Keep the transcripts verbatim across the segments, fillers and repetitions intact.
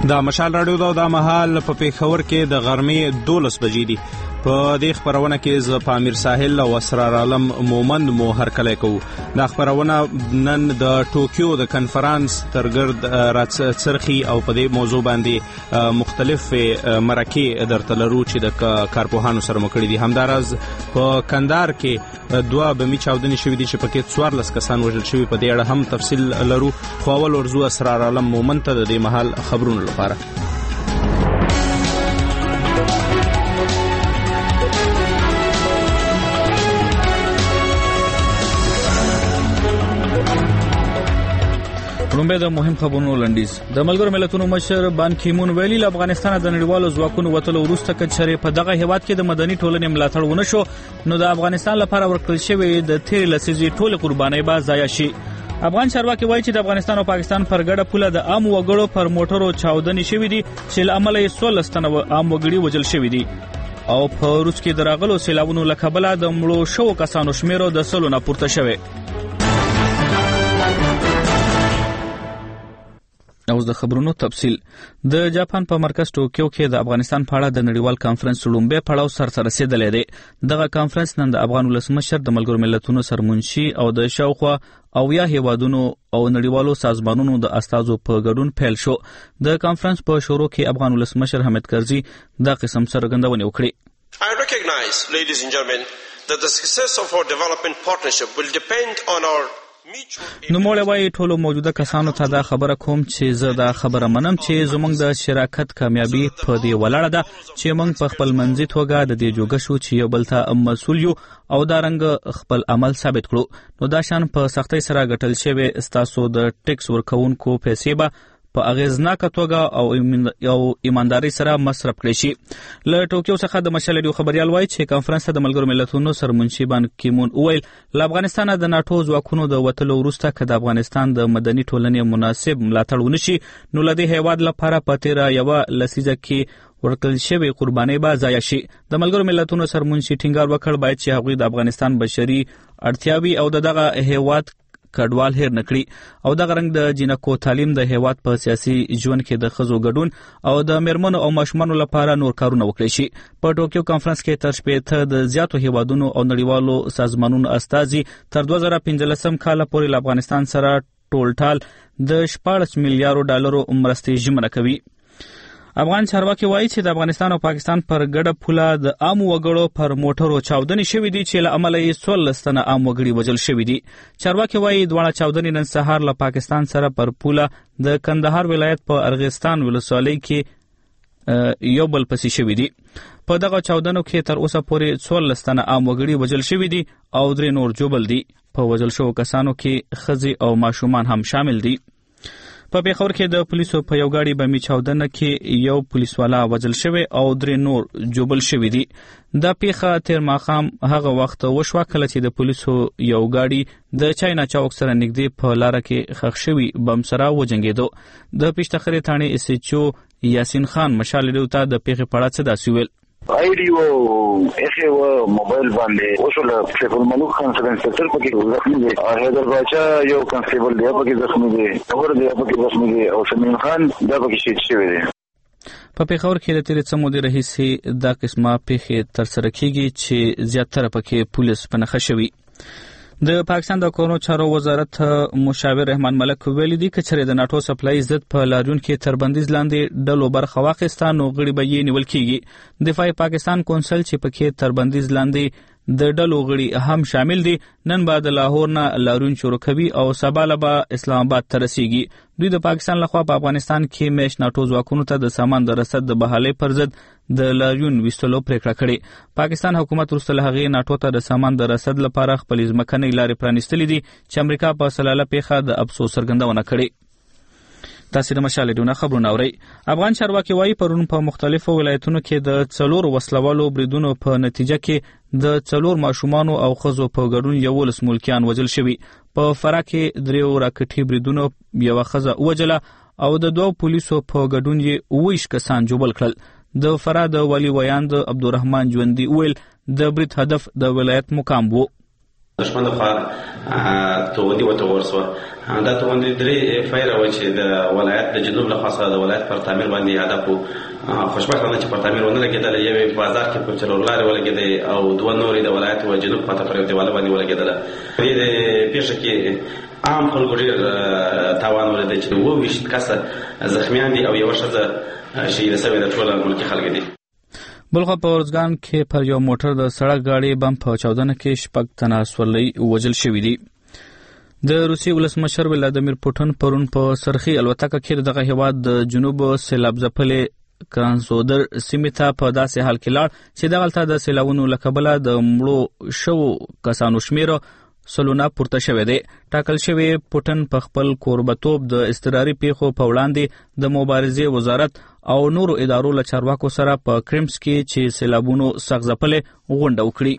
دا مشال راډیو دا د مهال په پیښور کې د غرمې دولس بجې دي. په دې خبرونه کې ز پامیر ساحل او اسرار عالم مومند مو هرکلی کوو. دا خبرونه نن د ټوکیو د کنفرانس ترګرد راڅرخي او په دې موضوع باندې مختلف مرکې درته لرو چې د کارپوهانو سره مو کړي دي. همداراز په کندهار کې دوه بمي چاودنې شوي دي چې پکې څوارلس کسان وژل شوي. په دې اړه هم تفصیل لرو، خو اول ورځو اسرار عالم مومند ته د دې مهال خبرونو لپاره. لومبه د مهم خبرونو لنډیز. د ملګرو ملتونو مشر بان کی مون ویلي له افغانستان د نړیوالو ځواکونو وتلو وروسته کچره په دغه هیواد کې د مدني ټولنې ملاتړ ونه شو، نو د افغانستان لپاره ورکړل شوی د تیر لسیزې ټول قربانۍ به ضایع شي. افغان چارواکي وایي چې د افغانستان او پاکستان پر ګډه پوله د عام وګړو پر موټرو چاودنې شوې دي چې له امله یې څوارلس تنه عام وګړي وژل شوي دي او په روس کې د راغلو سیلابونو له کبله د مړو شوو کسانو شمېر د سلو نه پورته شوی. اوس د خبرونو تفصیل. د جاپان په مرکز ټوکیو کې د افغانستان په اړه د نړیوال کانفرنس لومبه پړاو سر ته رسیدلی دی. دغه کانفرنس نن د افغان ولسمشر د ملګرو ملتونو سرمنشي او د شاوخوا او یا هیوادونو او نړیوالو سازمانونو د استازو په ګډون پیل شو. د کانفرنس په شروع کې افغان ولسمشر حامد کرزي دا قسم څرګندونې وکړې. I recognize, ladies and gentlemen, that the success of our development partnership will depend on our نو موږ وايي ټولو موجوده کسانو ته دا خبره کوم چې زه دا خبره منم چې زموږ د شراکت کامیابی په دې ولاړه ده چې موږ په خپل منځي توګه د دې جوګه شو چې یو بل ته مسؤل یو او دا رنګ خپل عمل ثابت کړو. نو دا شان په سختۍ سره ګټل شوی استاسو د ټیکس ورکوونکو پیسې به په اغیزناکه توګه او ایمانداري سره مصرف کړي شي. له ټوکیو څخه د مشال ډیو خبريال وایي چې کانفرنس ته د ملګرو ملتونو سرمنشي بان کی مون ویل له افغانستان د ناتو ځواکونو د وتلو وروسته که د افغانستان د مدني ټولنې مناسب ملاتړ ونشي نو له دې هیواد لپاره په تیره یوه لسیزه کې ورکړل شوی قربانۍ به ضایع شي. د ملګرو ملتونو سرمنشي ټینګار وکړ باید چې هغوی د افغانستان بشري اړتیاوې او د دغه هیواد کډوال هیر نکړي او دغه رنګ د جنکو تعلیم د هیواد په سیاسي ژوند کې د ښځو ګډون او د میرمنو او ماشومانو لپاره نور کارونه وکړي شي. په ټوکیو کانفرنس کې تر شپېته د زیاتو هیوادونو او نړیوالو سازمانونو استازي تر دوه زره پنځلسم کال پورې له افغانستان سره ټول ټال د شپاړس میلیارډ ډالرو مرستې ژمنه کوي. افغان چارواکي وایي چې د افغانستان او پاکستان پر ګډه پوله د عام وګړو پر موټرو چاودنې شوې دي چې له امله یې څوارلس تنه عام وګړي وژل شوي دي. چارواکي وایي دواړه چاودنې نن سهار له پاکستان سره پر پوله د کندهار ولایت په ارغستان ولسوالۍ کې یو بل پسې شوي دي. په دغه چاودنو کې تر اوسه پورې څوارلس تنه عام وګړي وژل شوي دي او درې نور جوبل دي. په وژل شوو کسانو کې ښځې او ماشومان هم شامل دي. په پیښور کې د پولیسو په یو ګاډي بمي چاودنه کې یو پولیسوالا وژل شوی او درې نور جوبل شوي دي. دا پیښه تیر ماښام هغه وخت وشوه کله چې د پولیسو یو ګاډي د چاینا چوک سره نږدې په لاره کې ښخ شوي بم سره وجنګېدو. د پېشتخرې تاڼې اس ایچ او یاسین خان مشال ډیو ته د پیښې په اړه څه داسې ویل. ایډیو اخی و موبایل باندې اوسول سیف الملوک خان سره انسپکټر پکې زخمی دي او حیدر باچا یو کانسټیبل دی پکې زخمی دي اور دی پکې زخمی دي او سمین خان دا پکې شهید شوی دی. په پیښور کې د تیرې څه مودې راهیسې دا قسمه پیښې ترسره کیږي چې زیاتره پکې پولیس په نښه شوي. د پاکستان د کورونو چارو وزارت مشاور رحمان ملک ویلي دي چې د ناتو سپلای ضد په لاریون کې تر بندیز لاندې ډلو برخه واخیسته نو غړي به یې نیول کیږي. دفاع پاکستان کونسل چې پکې تر بندیز لاندې د ډلو غړي هم شامل دي نن بعد لاهور نه لاریون شروع کوي او سبا له به اسلام آباد ته رسیږي. دوی د پاکستان لخوا په افغانستان کې میش ناتو ځواکونو ته د سامان د رسد د بحالۍ پر ضد د لاریون ویستلو پریکړه کړې. پاکستان حکومت وروسته له هغې ناتو ته د سامان د رسد لپاره خپلې ځمکنۍ لارې پرانیستلې دي چې امریکا په سلاله پیښه د افسوس څرګندونه کړې. تاسو د مشال ډیو خبرونه اورئ. افغان چارواکي وایي پرون په مختلفو ولایتونو کې د څلور وسلوالو بریدونو په نتیجه کې د څلور ماشومانو او ښځو په ګډون یولس ملکیان وژل شوي. په فراه کې درېو راکټي بریدونو یوه ښځه ووژله او د دوو پولیسو په ګډون یې اوه ویشت کسان جوبل کړل. د فراه د والي ویاند عبدالرحمن ژوندي ویل د برید هدف د ولایت مقام و. دشمن لخوا توغندي وته ورسوه دا توغندي درې فایره و چې د ولایت د جنوب لخوا سره د ولایت پر تعمیر باندې هدف وو. خوشبختانه چې پر تعمیر ونه لګېدل، یوې بازار کې په څلور لارې ولګېدې او دوه نورې د ولایت و جنوب خواته پر یو دیواله باندې ولګېدله. په دې پیښه کې عام خلکو ډېر تاوان ولید چې اووه ویشت کسه زخمیان دي او یوه ښځه شهیده سوې ده. ټول ملکي خلک دي. بلخوا په ارزګان کې پر یو موټر د سړک گاډي بم په چاودنه کې شپږ تنه سورلۍ وژل شوي دي. د روسي ولسمشر ولادیمیر پوټین پرون په سرخي الوتکه کې دغه هیواد د جنوب سیلاب ځپلې کرانسودر سیمې ته په داسې حال کې لاړ چې دغلته د سیلابونو له کبله د مړو شوو کسانو شمېر سلونه پورته شوی دی. ټاکل شوی پوټین په خپل کوربتوب د اضطراري پیښو په وړاندې د مبارزې وزارت او نورو ادارو له چارواکو سره په کریمس کې چې سیلابونو سخت ځپلې غونډه وکړي.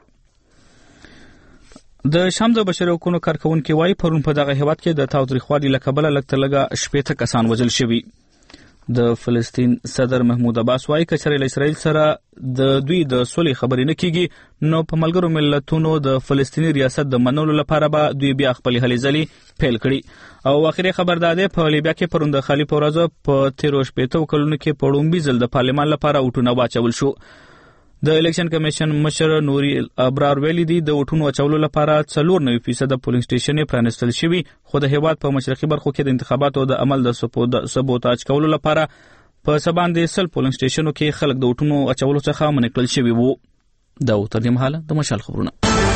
د شام د بشري حقوقو کارکونکي وایي پرون په دغه هیواد کې د تاوتریخوالي له کبله لږ تر لږه شپېته کسان وژل شوي. د فلسطین صدر محمود عباس وایي که چېرې له اسرائیل سره د دوی د سولې خبرې نه کیږي نو په ملګرو ملتونو د فلسطیني ریاست د منلو لپاره به دوی بیا خپلې هلې ځلې پیل کړي. او اخري خبر دا دی په لیبیا کې پرون د خالي په ورځو په تیرو شپېتو کلونو کې په لومړي ځل د پارلمان لپاره وټونه واچول شو. د الیکشن کمیشن مشر نوري ابرار ویلي دي د وټونو اچولو لپاره څلور نوي فیصد پولینګ سټیشن پرانستل شوي، خو د هیواد په مشرقي برخو کې د انتخاباتو د عمل د سبوتاج کولو لپاره په سباندې سل پولینګ سټیشنو کې خلک د وټونو اچولو څخه منع کړل شوي وو. دا تر دې مهاله د مشال خبرونه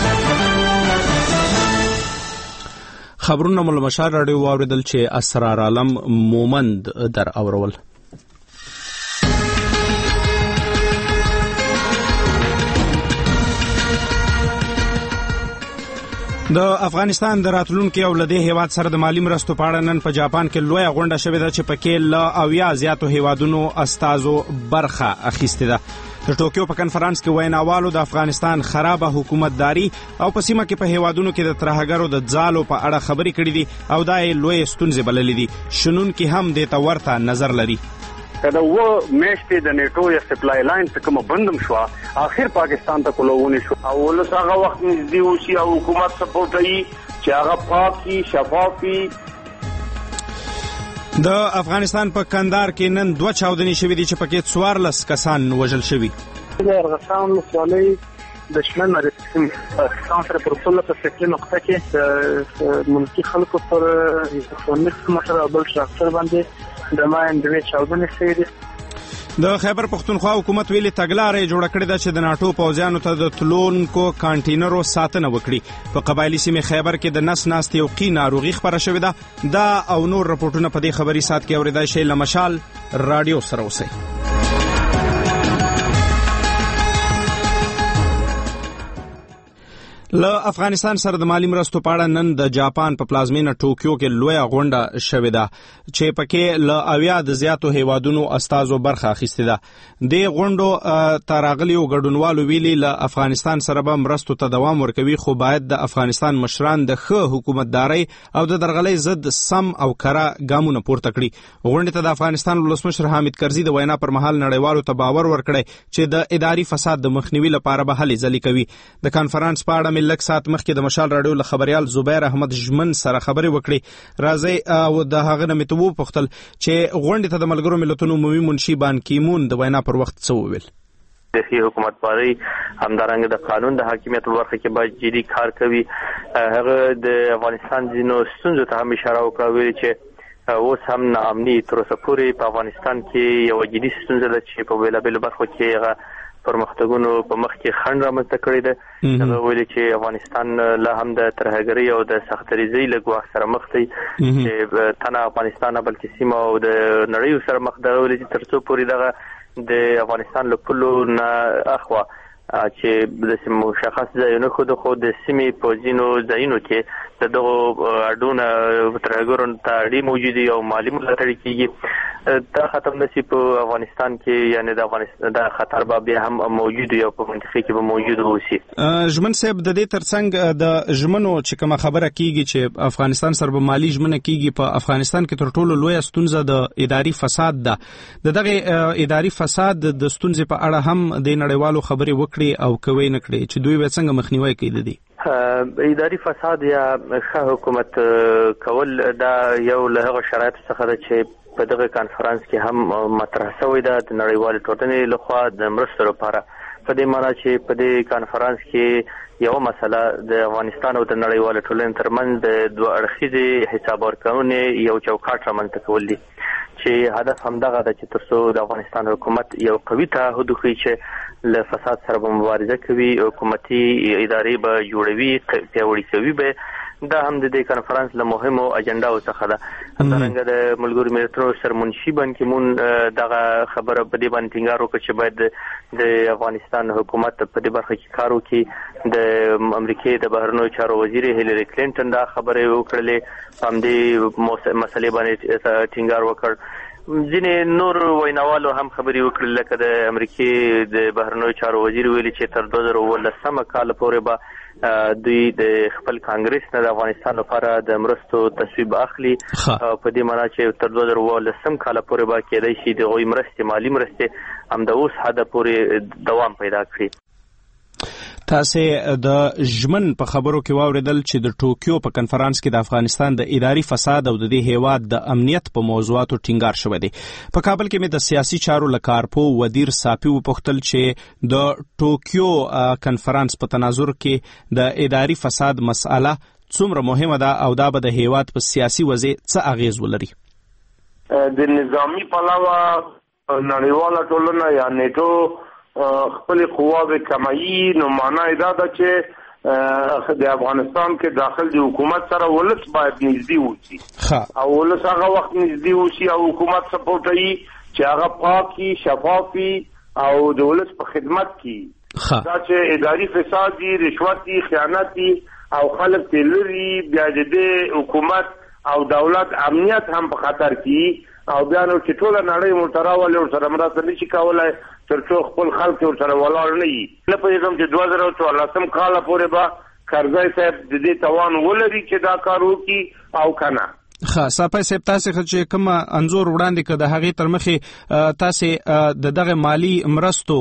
خبرونه مول مشال رادیو واوریدل چې اسرار عالم مومند در اورول. د افغانستان د راتلونکي او لدې هیواد سره د مالی مرستو په اړه نن په جاپان کې لویه غونډه شوې ده چې پکې له اویا زیاتو هیوادونو استازو برخه اخیستې ده. د ټوکیو په کنفرانس کې ویناوالو د افغانستان خرابه حکومتداري او په سیمه کې په هیوادونو کې د ترهګرو د ځالو په اړه خبرې کړې دي او دا یې لویې ستونزې بللې دي. شنونکي هم دې ته ورته نظر لري. کله و میشتې د نیټو یا سپلای لاین څخه کوم بندم شو، اخر پاکستان ته کولونه شو او ولس هغه وخت نږدې وشي او حکومت سپورټ کوي چې هغه پاکي شفافي. د افغانستان په کندهار کې نن دوه چاودنې شوې دي چې پکې څوارلس کسان وژل شوي. د ارغسان ولسوالۍ د شمال مرکزي پاکستان سره پر ټوله په سکه نقطه کې د ملکي خلکو پر انټرنیټ مشر او بل شخص باندې د ماین د چاودنې شوې دي. د خیبر پختونخوا حکومت ویلي تګلارې جوړه کړې ده چې د ناټو پوځیانو ته د تلونکو کانټینرو ساتنه وکړي. په قبایلی سیمې خیبر کې د نس ناستې او قی ناروغي خپره شوې ده. دا او نور رپورټونه په دې خبري سات کې اورېدای شئ. له مشال رادیو سره اوسئ. له افغانستان سره د مالی مرستو په اړه نن د جاپان په پلازمینه ټوکیو کې لویه غونډه شوې ده چې پکې له اویا د زیاتو هیوادونو استازو برخه اخیستې ده. د غونډو ته راغلیو ګډونوالو ویلي له افغانستان سره به مرستو ته دوام ورکوي، خو باید د افغانستان مشران د ښه حکومتدارۍ او د درغلۍ ضد سم او کره ګامونه پورته کړي. غونډې ته د افغانستان ولسمشر حامد کرزي د وینا پر مهال نړیوالو ته باور ورکړی چې د اداري فساد د مخنیوي لپاره به هلې ځلې کوي. د کانفرنس په اړه لږ ساعت مخکې د مشال رادیو له خبريال زبیر احمد ژمن سره خبرې وکړې. راځي او د هغه نه متو پختل چې غونډې ته د ملګرو ملتونو عمومي منشي بان کیمون د وینا پر وخت څه وویل. د ښې حکومتدارۍ همدارنګه د قانون د حاکمیت په برخه کې باید جدي کار کوي. هغه د افغانستان ځینو ستونزو ته هم اشاره وکړه، ویلي چې اوس هم ناامني تر اوسه پورې په افغانستان کې یو جدي ستونزه ده چې په بېلابېلو برخو کې هغه پرمختګونو په مخ کې خنډ رامنځته کړی ده. هغه ویلي چې افغانستان لا هم د ترهګرۍ او د سختریزۍ له ګواښ سره مخ دی چې تنه افغانستان بلکې سیمه او د نړۍ سره مخ ده. ویلي چې تر څو پورې دغه د افغانستان له پولو نه اخوا چې د مشخص ځایونو خو د خو د سیمې په ځینو ځایونو کې د دغو اډونه ترهګرو ته اړې موجودي او مالي ملاتړ کیږي. دا ختم نشي په افغانستان کې، یعنی د افغانستان د خطر به بیا هم موجود یا په منطقه کې به موجود اوسي. ژمن صاحب د دې ترڅنګ د ژمنو چې کومه خبره کیږي چې افغانستان سره به مالي ژمنه کیږي، په افغانستان کې تر ټولو لویه ستونزه د اداري فساد ده. د دغه اداري فساد د ستونزې په اړه هم د نړیوالو خبرې وکړي او کوي نه کړي چې دوی به څنګه مخنیوي کوي. دي اداري فساد یا ښه حکومت کول دا یو له هغه شرایطو څخه ده چې په دغه کانفرنس کې هم مطرح شوې ده د نړیوالې ټولنې لخوا د مرستو لپاره، په دې معنی چې په دې کانفرنس کې یو مسله د افغانستان او د نړیوالې ټولنې ترمنځ د دوه اړخیزې حساب ورکونې یو چوکاټ رامنځته کول دي چې هدف همدغه ده چې ترڅو د افغانستان حکومت یو قوي تعهد وکړي چې له فساد سره به مبارزه کوي، حکومتي ادارې به جوړوي، پیاوړي کوي به. دا هم د دې کانفرنس له مهمو اجنډاو څخه ده. همدارنګه د ملګرو ملتونو سرمنشي بان کی مون دغه خبره په دې باندې ټینګار وکړ چې باید د افغانستان حکومت په دې برخه کې کار وکړي. د امریکای د بهرنیو چارو وزیر هیلری کلینټن دا خبره وکړلې، هم دې مسلې باندې ټینګار وکړ. ځینې نور ویناوالو هم خبرې وکړل، لکه د امریکای د بهرنیو چارو وزیر ویلي چې تر دوه زره اوولسم کال پورې به دوی د خپل کانګرس نه د افغانستان لپاره د مرستو تصویب اخلي. په دې معنی چې تر دوه زره اوولسم کال پورې به کېدای شي د غوي مرستې مالی مرستې هم د اوس حد پورې دوام پیدا کړي. تاسو د ژمن په خبرو کې واوریدل چې د ټوکیو په کنفرانس کې د افغانستان د اداري فساد او د دې هیواد د امنیت په موضوعاتو ټینګار شوی دی. په کابل کې مې د سیاسي چارو لکارپو ودیر صافي وپوښتل چې د ټوکیو کنفرانس په تناظر کې د اداري فساد مسأله څومره مهمه ده او دا به د هیواد په سیاسي وضع څه اغیز ولري. د نظامی پلاوه نړیواله ټولنه یا نیټو خپل قواوې کمایي، نو معنی دا ده چې د افغانستان کې داخل د حکومت سره ولس باید نږدې وشي او ولس هغه وخت نږدې وشي او حکومت سپورټوي چې هغه پاکي، شفافي او د ولس په خدمت کې. دا چې اداري فساد دي، رشوت دي، خیانت دي او خلک تلري، بیا د حکومت او دولت امنیت هم په خطر کې او بیا نو چې ټول نړۍ ملتراول او سره مرسته نشي کولای ترڅو خپل خلک ور سره ولاړ نه وي. نه پېږم چې دوه زره څوارلسم کال پورې به کرزی صاحب د دې توان ولري چې دا کار وکړي او کنه. ښه صاحب صاحب تاسو چې کوم انزور وړاندې کړ د هغې تر مخې تاسو د دغه مالی مرستو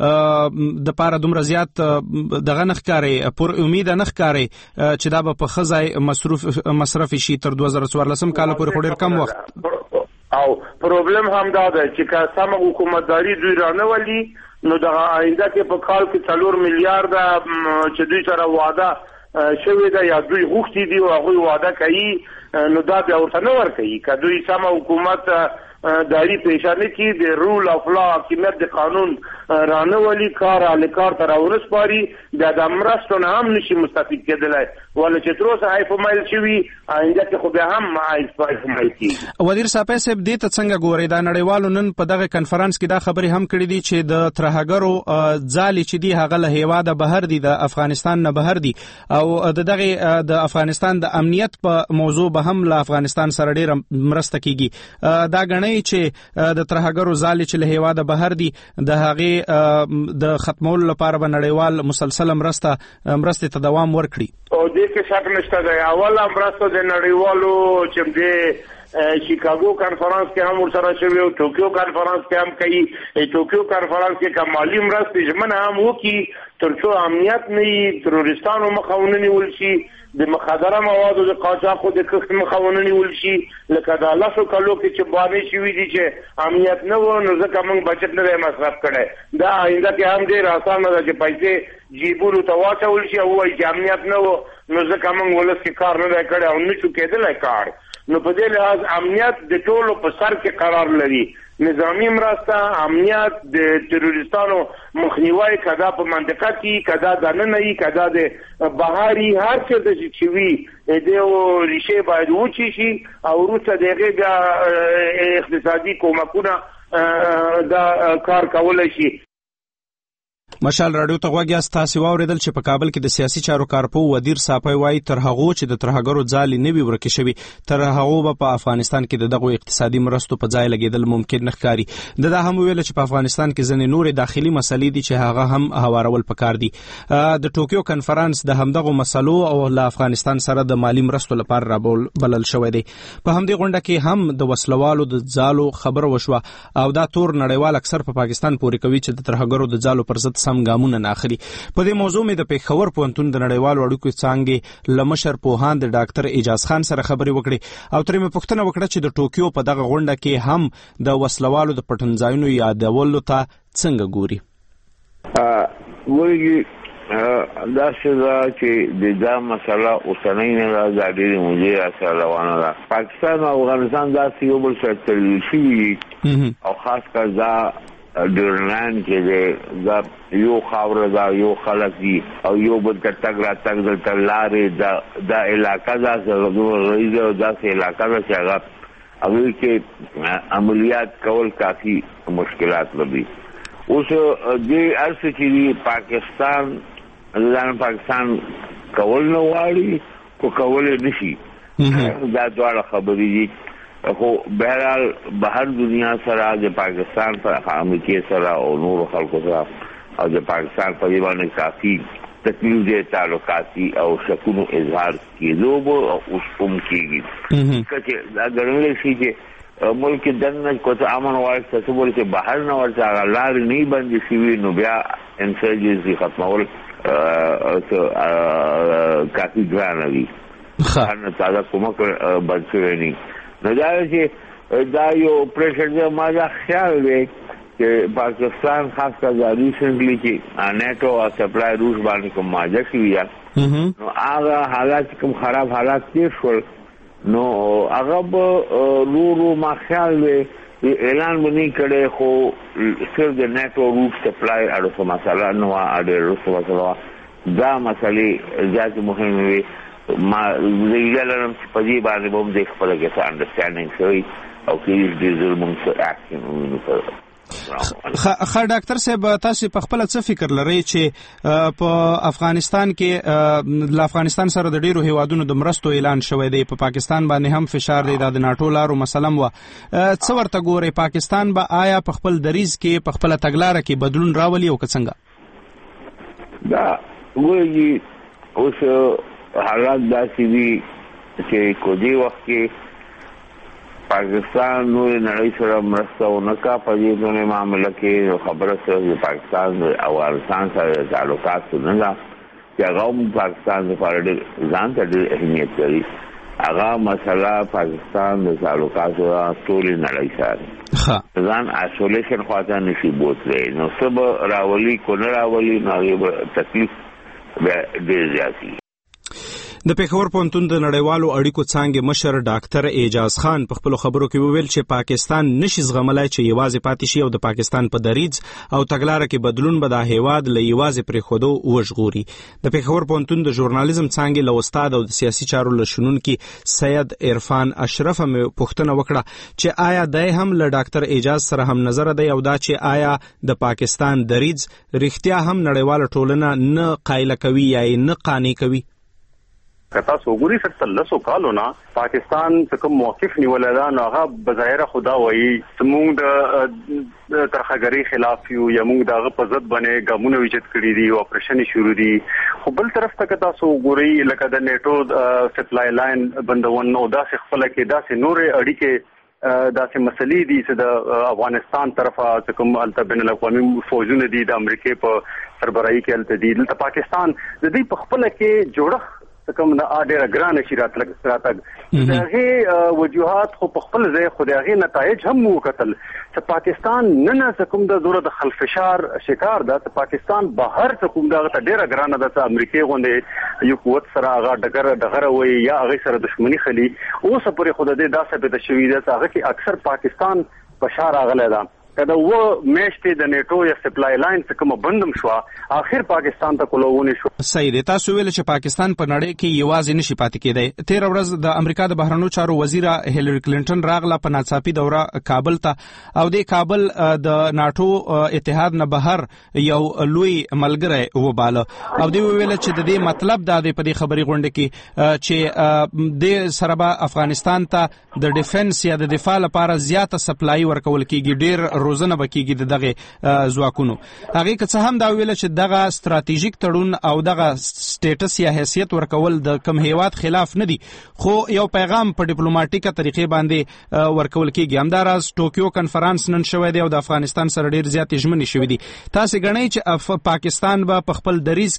د پاره دومره زیات دغه نه ښکاري، پر امید نه ښکاري چې دا به په ښه مصروف مصرف شي تر دوه زره څوارلسم کال پورې، خو ډېر کم وخت او پروبلم هم دا ده چې که سم حکومتداري دوی رانه ولي نو د آینده کې په کال کې څلور میلیارډ چې دوی سره وعده شوې ده یا دوی غوښتي دي او هغوی وعده کوي نو دا بیا ورته نه ورکوي. که دوی سم حکومت داری پیشانه کې د رول اف لا حاکمیت د قانون رانه ولي کار الکار تر اورس پاري د امرستو نه هم نشي مستفید کېدلای، ولې چې تر اوسه هاي فمایل شوی آینده کې خو به هم هاي فمایل کی. وزیر صاحب صاحب دې ته څنګه ګوري دا نړیوالو نن په دغه کنفرانس کې دا خبرې هم کړې دي چې د ترهګرو ځالې چې دی هغه له هیواد بهر دي، د افغانستان نه بهر دي او د دغه د افغانستان د امنیت په موضوع به هم له افغانستان سره ډېر مرسته کیږي. دا غنۍ چې د ترهګرو ځالې چې له هیواد بهر دي د هغه د ختمولو لپاره به نړیوال مسلسل مرسته مرسته ته دوام ورکړي. او دې کې شک نشته دی، اوله مرسته د نړیوالو چې د شیکاګو کانفرنس کې هم ورسره شوی او ټوکیو کانفرنس کې هم کوي. ټوکیو کانفرنس کې کوم مالی مرسته ژمنه هم وکړي ترڅو امنیت نه وي، تروریستانو مخه ونیول شي، د مخدره موادو د قاچاقو د کښت مخه ونیول شي. لکه د لسو کلو کې چې باندې شوي دي چې امنیت نه و نو ځکه موږ بچت نه دی مصرف کړی. دا آینده کې هم ډېر اسانه ده چې پیسې جیبونو ته واچول شي او وایي چې امنیت نه و نو ځکه موږ ولس کې کار نه دی کړی او نه شو کېدلی کار. نو په دې لحاظ امنیت د ټولو په سر کې قرار لري. نظامی مرسته، امنیت، د تروریستانو مخنیوي، کدا په منطقه کې کدا د نننۍ کدا د بهاري هر څه چې وي د ریشه باید وچی شي او وروسته دغه د اقتصادي کومکونه دا کار کولای شي. مشال رادیو ته غوږ یاست. تاسو واوریدل چې په کابل کې د سیاسي چارو کارپو ودیر صافي وایي تر هغه چې د ترهګرو ځالې نه وي ورکې شوي تر هغه به په افغانستان کې د دغه اقتصادي مرستو په ځای لګیدل ممکن نه ښکاري. د دا هم ویل چې په افغانستان کې ځینې نورې داخلي مسلې دي چې هغه هم هوارول پکار دي. د ټوکیو کنفرانس د همدغه مسلو او له افغانستان سره د مالی مرستو لپاره رابول بلل شوی دی. په همدې غونډه کې هم د وسلوالو د ځالو خبره وشوه او دا تور نړیوال اکثر په پاکستان پورې کوي چې د ترهګرو د ځالو پر ضد سم ګامونه نه اخلي. په دې موضوع مې د پېښور پوهنتون د نړیوالو اړیکو څانګې له مشر پوهاند د ډاکټر اعجاز خان سره خبرې وکړې او ترې مې پوښتنه وکړه چې د ټوکیو په دغه غونډه کې هم د وسلوالو د پټنځایونو یادولو ته څنګه ګوري؟ ګوري دا څه چې د دا مسله اوسنۍ نه دا ډېرې مودې سره روانه ده. پاکستان او افغانستان داسې یو بل سره تړلي شوي او خاص کر دا ډیورلینډ کې دا یو خاوره دا یو خلک دي او یو بل ته تګ راتګ دلته لارې دا دا علاقه داسې رئیس او داسې علاقه ده چې هغه هغوی کې عملیات کول کافي مشکلات لري. اوس دې هر څه چې پاکستان ځان پاکستان کول نه غواړي خو کولی نه شي. دا دواړه خبرې دي خو بهرحال بهر دنیا سره د پاکستان پر امریکې سره او نورو خلکو سره او د پاکستان په دې باندې کافي تکلیف دی تعلقات او شکونو اظهار کېدو به اوس هم کېږي که دا ګڼلی شي چې ملک دننه کو ته امن غواړي څه بولي چې بهر نه ورته هغه لارې نه بندې شوي نو بیا انسرجنسي ختمول کافي ګرانه وي. نه تازه کومک بند شوی نه. نو دا چې دا یو پریشر دی. ما دا خیال دی چې پاکستان خاص کر دا ریسنټلی چې نیټو او سپلای روس باندې کوم ماجه شوي نو هغه حالات کوم خراب حالات تیر شول نو هغه به رو رو ما خیال دی اعلان باندې کړي خو صرف د نیټو روس سپلای اړه مسله نو اړه روس مسله دا مسلې زیات مهمه وي. ما زه لرم چې په دې باندې به د خپل کې انډرستانډینګ شوی او کې د ظلم سره اکشن ونیسي. خا ډاکټر صاحب تاسو په خپل څه فکر لرئ چې په افغانستان کې د افغانستان سره د ډیرو هیوادونو د مرستو اعلان شوی دی په پاکستان باندې هم فشار دی د ناټو لارو مثلا و څه ورته ګوري پاکستان به آیا په خپل دریځ کې په خپل تګلارې کې بدلون راولي او څنګه؟ دا وایي اوس حالات داسې دي چې کو دې وخت کې پاکستان نور نړۍ سره مرسته ونکا په دې باندې معاملې کې خبره سره د پاکستان او افغانستان سره تعلقات نه دا چې هغه پاکستان لپاره ډېر ځان ته ډېر اهمیت لري. هغه مسله پاکستان د تعلقاتو ټول نړۍ سره ځان آیسولیشن خواته نشي بوتلی نو څه راولي کو نه راولي نو هغه تکلیف ډېر زیات وي. د پېښور پوهنتون د نړیوالو اړیکو څانګې مشر ډاکټر اعجاز خان په خپلو خبرو کې وویل چې پاکستان نشي زغملای چې یوازې پاتې شي او د پاکستان په دریځ او تګلاره کې بدلون به د هیواد له یوازې پرېښودو وژغوري. د پېښور پوهنتون د ژورنالیزم څانګې له استاد او د سیاسي چارو له شنونکي سید عرفان اشرف مې پوښتنه وکړه چې آیا دی هم له ډاکټر اعجاز سره هم نظر دی او دا چې آیا د پاکستان دریځ رښتیا هم نړیواله ټولنه نه قایله کوي یا نه قانع کوي؟ کتا سوګوري څخه لسو کالو نه پاکستان څخه موقف نیولای دا نو هغه بظاهر خدا وایي زموږ د ترخګری خلاف یو یا موږ دغه په ضد باندې ګامونه وجد کړی دي او اپریشن شروع دي. خو بل طرف ته کتا سوګوري لکه د نیټو سپلای لاین بندون نو داسې خپل کې داسې نور اړیکې داسې مسلې دي چې د افغانستان طرفه کوم الته بین الاقوامي فوجونه دي د امریکای په سربراهي کې الته دي د پاکستان د دې په خپل کې جوړه کوم د اډر ګران شي راتلګ راتګ دغه وجوهات خو په خپل ځای خدایغه نتایج هم وکتل چې پاکستان نه نه کوم د زوره د خلفشار شکار ده ته پاکستان بهر کوم دغه ته ډیره ګران ده چې امریکای غونډه یو قوت سره هغه ډګر دغه وي یا هغه سره دښمنی خلی اوس پرې خود دې دا ثابت شوی ده چې هغه کې اکثر پاکستان بشار اغله ده کله و میشته د نیټو یا سپلای لاین څخه کوم بندم شو اخر پاکستان ته کولونه شو. صحیح دی. تاسو ویل چې پاکستان په نړۍ کې یوازې نشي پاتې کېدی. تیر ورځ د امریکا د بهرنیو چارو وزیره هیلری کلینټن راغله په ناڅاپي دوره کابل ته او د کابل د ناټو اتحاد نه بهر یو لوی ملګری وباله او دی ویل چې د دې مطلب دا دی په دې خبري غونډه کې چې د سره افغانستان ته د ډیفنس یا د دفاع لپاره زیاته سپلای ورکول کیږي ډیر روزنه بکیږي د دغه ځواکونو. هغه که څه هم دا ویل چې دغه ستراتیژیک تړون او دغه سټیټس یا حیثیت ورکول د کم هیواد خلاف نه دي، خو یو پیغام په ډیپلوماټیکه طریقې باندې ورکول کیږي. همداراز ټوکیو کنفرانس نن شوی دی او د افغانستان سره ډیر زیات ژمنې شوې دي. تاسو ګڼئ چې پاکستان به په خپل دریځ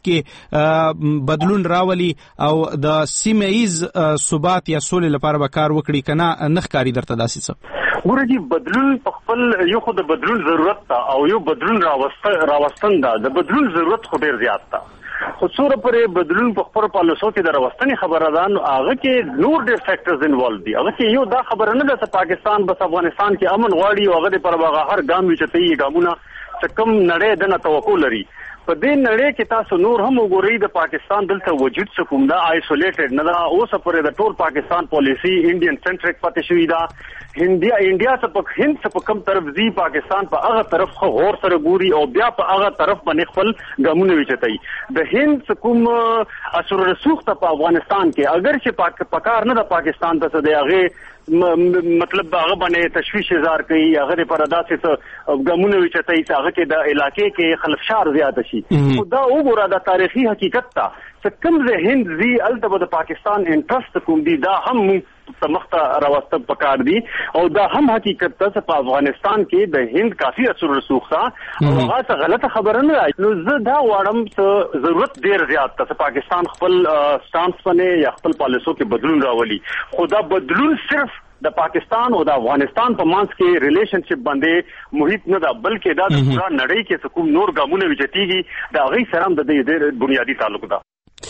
کې بدلون راولي او د سیمه ایز ثبات یا سولې لپاره به کار وکړي کنه نه ښکاري درته داسې څه؟ ګورې بدلون په خپل یو خو د بدلون ضرورت ته او یو بدلون راوستن ده، د بدلون ضرورت خو ډیر زیات ده، خو څومره پورې بدلون په خپل پالیسو کې د راوستنې خبره ده نو هغه کې نور ډېر فیکټرز انوالو دي. هغه کې یو دا خبره نه ده چې پاکستان بس افغانستان کې امن غواړي او هغه پر هغه هر ګام وي چې ته ګامونه چې کم نړۍ دنه توقع لري. په دې نړۍ کې تاسو نور هم وګورئ د پاکستان دلته وجود څه کوم دا آیسولیټډ نه ده. اوس پورې د ټول پاکستان پالیسی انډین سنټریک پاتې شوې ده. هندیا انډیا څخه په هند څخه په کوم طرف ځي، پاکستان په هغه طرف خو غور سره ګوري او بیا په هغه طرف باندې خپل ګامونه وچتای. د هند کوم اثر رسوخ ته په افغانستان کې اگر چې پاک پکار نه د پاکستان ته د هغه مطلب هغه باندې تشویش اظهار کوي، هغه پر داسې څه ګامونه وچتای چې هغه کې د علاقې کې خلفشار زیات شي. دا وګوره د تاریخي حقیقت ته چې کوم ځای هند زی الته د پاکستان انټرست کوم دي دا هم مخته راوسته پکار دي او دا هم حقیقت ته په افغانستان کې د هند کافي اثر رسوخ ده او هغه غلطه خبره نه ده. نو زه دا واړم چې ضرورت ډیر زیات ده چې پاکستان خپل سټانس باندې یا خپل پالیسو کې بدلون راولي، خو دا بدلون صرف د پاکستان او د افغانستان په منځ کې ریلیشنشپ باندې محیط نه ده بلکې دا د پورا نړۍ کې کوم نور ګامونه وچتيږي دا غي سره د دې بنیادی تعلق ده.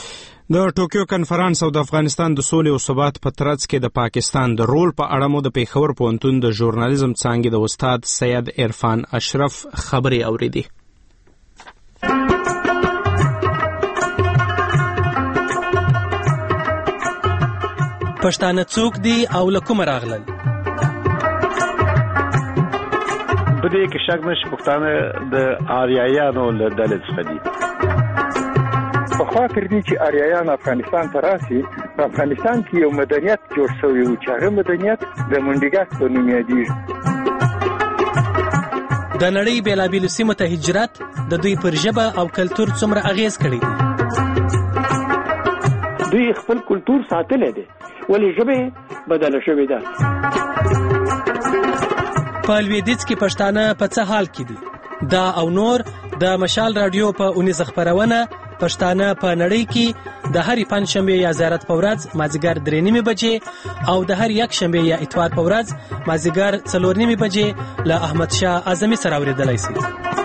د ټوکیو کنفرانس او د افغانستان د سولې او ثبات په ترڅ کې د پاکستان د رول په اړه مو د پیښور پوهنتون د ژورنالیزم څانګې د استاد سید عرفان اشرف خبرې اوریدي. پښتانه څوک دي او له کومه راغلل؟ په دې کې شک نشته پښتانه د آریایانو له ډلې څخه دي. په خاطر دي چې آریایان افغانستان ته راسي، په افغانستان کې یو مدنیت جوړ شوی و چې هغه مدنیت د منډیګک په نوم یادیږي. د نړۍ بیلابیلو سیمو ته هجرت د دوی پر ژبه او کلتور څومره اغیز کړی دی؟ دوی خپل کلتور ساتلی دی ولې ژبه بدله شوې ده. په لویدیځ کې پښتانه په څه حال کې دي؟ دا او نور د مشال رادیو په اونیزه خپرونه پښتانه په نړۍ کې د هرې پنجشنبې یا زیارت په ورځ مازدیګر درې نیمې بجې او د هر یک شنبې یا اتوار په ورځ مازدیګر څلور نیمې بجې له احمد شاه اعظمي سره اورېدلی شي.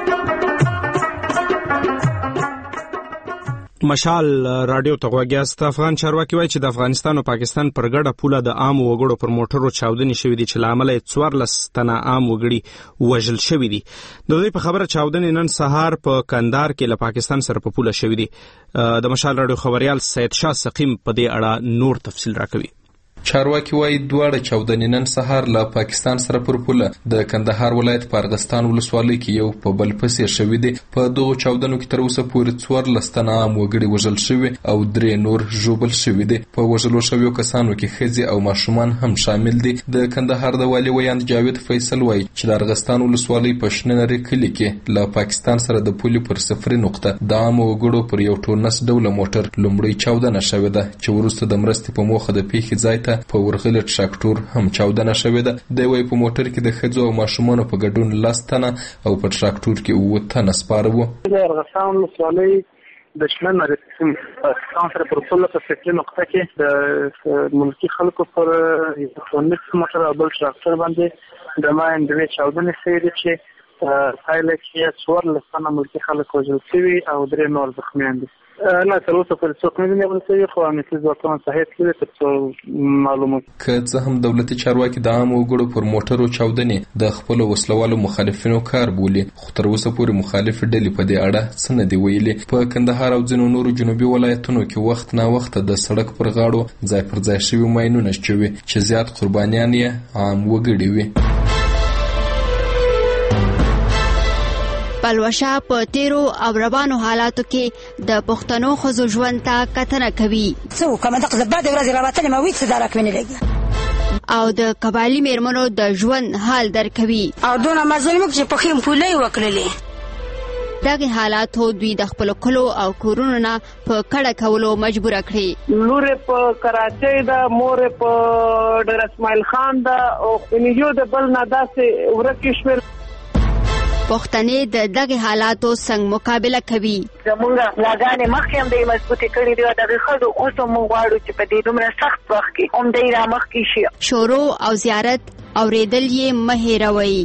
مشال رادیو ته غوږیاست. افغان چارواکي وایي چې د افغانستان او پاکستان پر ګډه پوله د عام وګړو پر موټرو چاودنې شوې دي چې له امله یې څوارلس تنه عام وګړي وژل شوي دي. د دوی په خبره چاودنې نن سهار په کندهار کې له پاکستان سره په پوله شوې دي. د مشال رادیو خبریال سید شاه سقیم په دې اړه نور تفصیل راکوي. چارواکي وایي دواړه چاودنې نن سهار له پاکستان سره پر پوله د کندهار ولایت په ارغستان ولسوالۍ کې یو په بل پسې شوې دي. په دغو چاودنو کې تر اوسه پورې څوارلس تنه عام وګړي وژل شوي او درې نور ژوبل شوي دي. په وژلو شویو کسانو کې ښځې او ماشومان هم شامل دي. د کندهار د والي ویاند جاوید فیصل وایي چې د ارغستان ولسوالۍ په شنه نري کلي کې له پاکستان سره د پولې پر صفري نقطه د عام وګړو پر یو ټونس ډوله موټر لومړی چاودنه شوې ده چې وروسته د مرستې په موخه د پیښې ځای ته په ورغلي ټراکټور هم چاودنه شوې ده. د وای په موټر کې د ښځو او ماشومانو په ګډون لس تنه او په ټراکټور کې اووه تنه سپاره وو. د ارغستان ولسوالۍ د شنه نري پاکستان سره پر پوله په صفري نقطه کې د ملکي خلکو پر الکترونیک موټر او بل ټراکټور باندې د ماین دوی چاودنې شوې دي چې پایله کې څوارلس تنه ملکي خلک وژل شوي او درې نور زخمیان دي. نه تر اوسه پورې څوک نه دي نیول شوي خو امنیتي ځواکونه صحت کړي تر څو معلومات. که څه هم دولتي چارواکي د عام وګړو پر موټرو چاودنې د خپلو وسلوالو مخالفینو کار بولي، خو تر اوسه پورې مخالف ډلې په دې اړه څه نه دي ویلي. په کندهار او ځینو نورو جنوبي ولایتونو کې وخت نا وخت د سړک پر غاړو ځای پر ځای شوي ماینونه شوي چې زیات قربانیان یې عام وګړي وي. پلوشه په تیرو او روانو حالاتو کې د پښتنو ښځو ژوند ته کتنه کوي. څه وکړم دغه زباده ورځې راوتلې ما ویڅ دارک ونی لګي. او د قبایلی میرمنو د ژوند حال درکوي او دونه مظلوم چې په خیم پولې وکړلې. دغه حالاتو دوی د خپل کلو او کورونو نه په کډه کولو مجبور کړي. لور په کراچۍ ده، مور په ډېر اسماعیل خان ده او خنیجو د بل نه داسې ورکې شول. پښتنې د دغه حالاتو څنګه مقابله کوي؟ زمونږ لاګانې مخکې هم د مضبوطې کړي دي، دغه ښځو اوس هم موږ غواړو چې په دې دومره سخت وخت کې هم دی را مخکې شي. شورو او زیارت اورېدل یې مه هېروئ.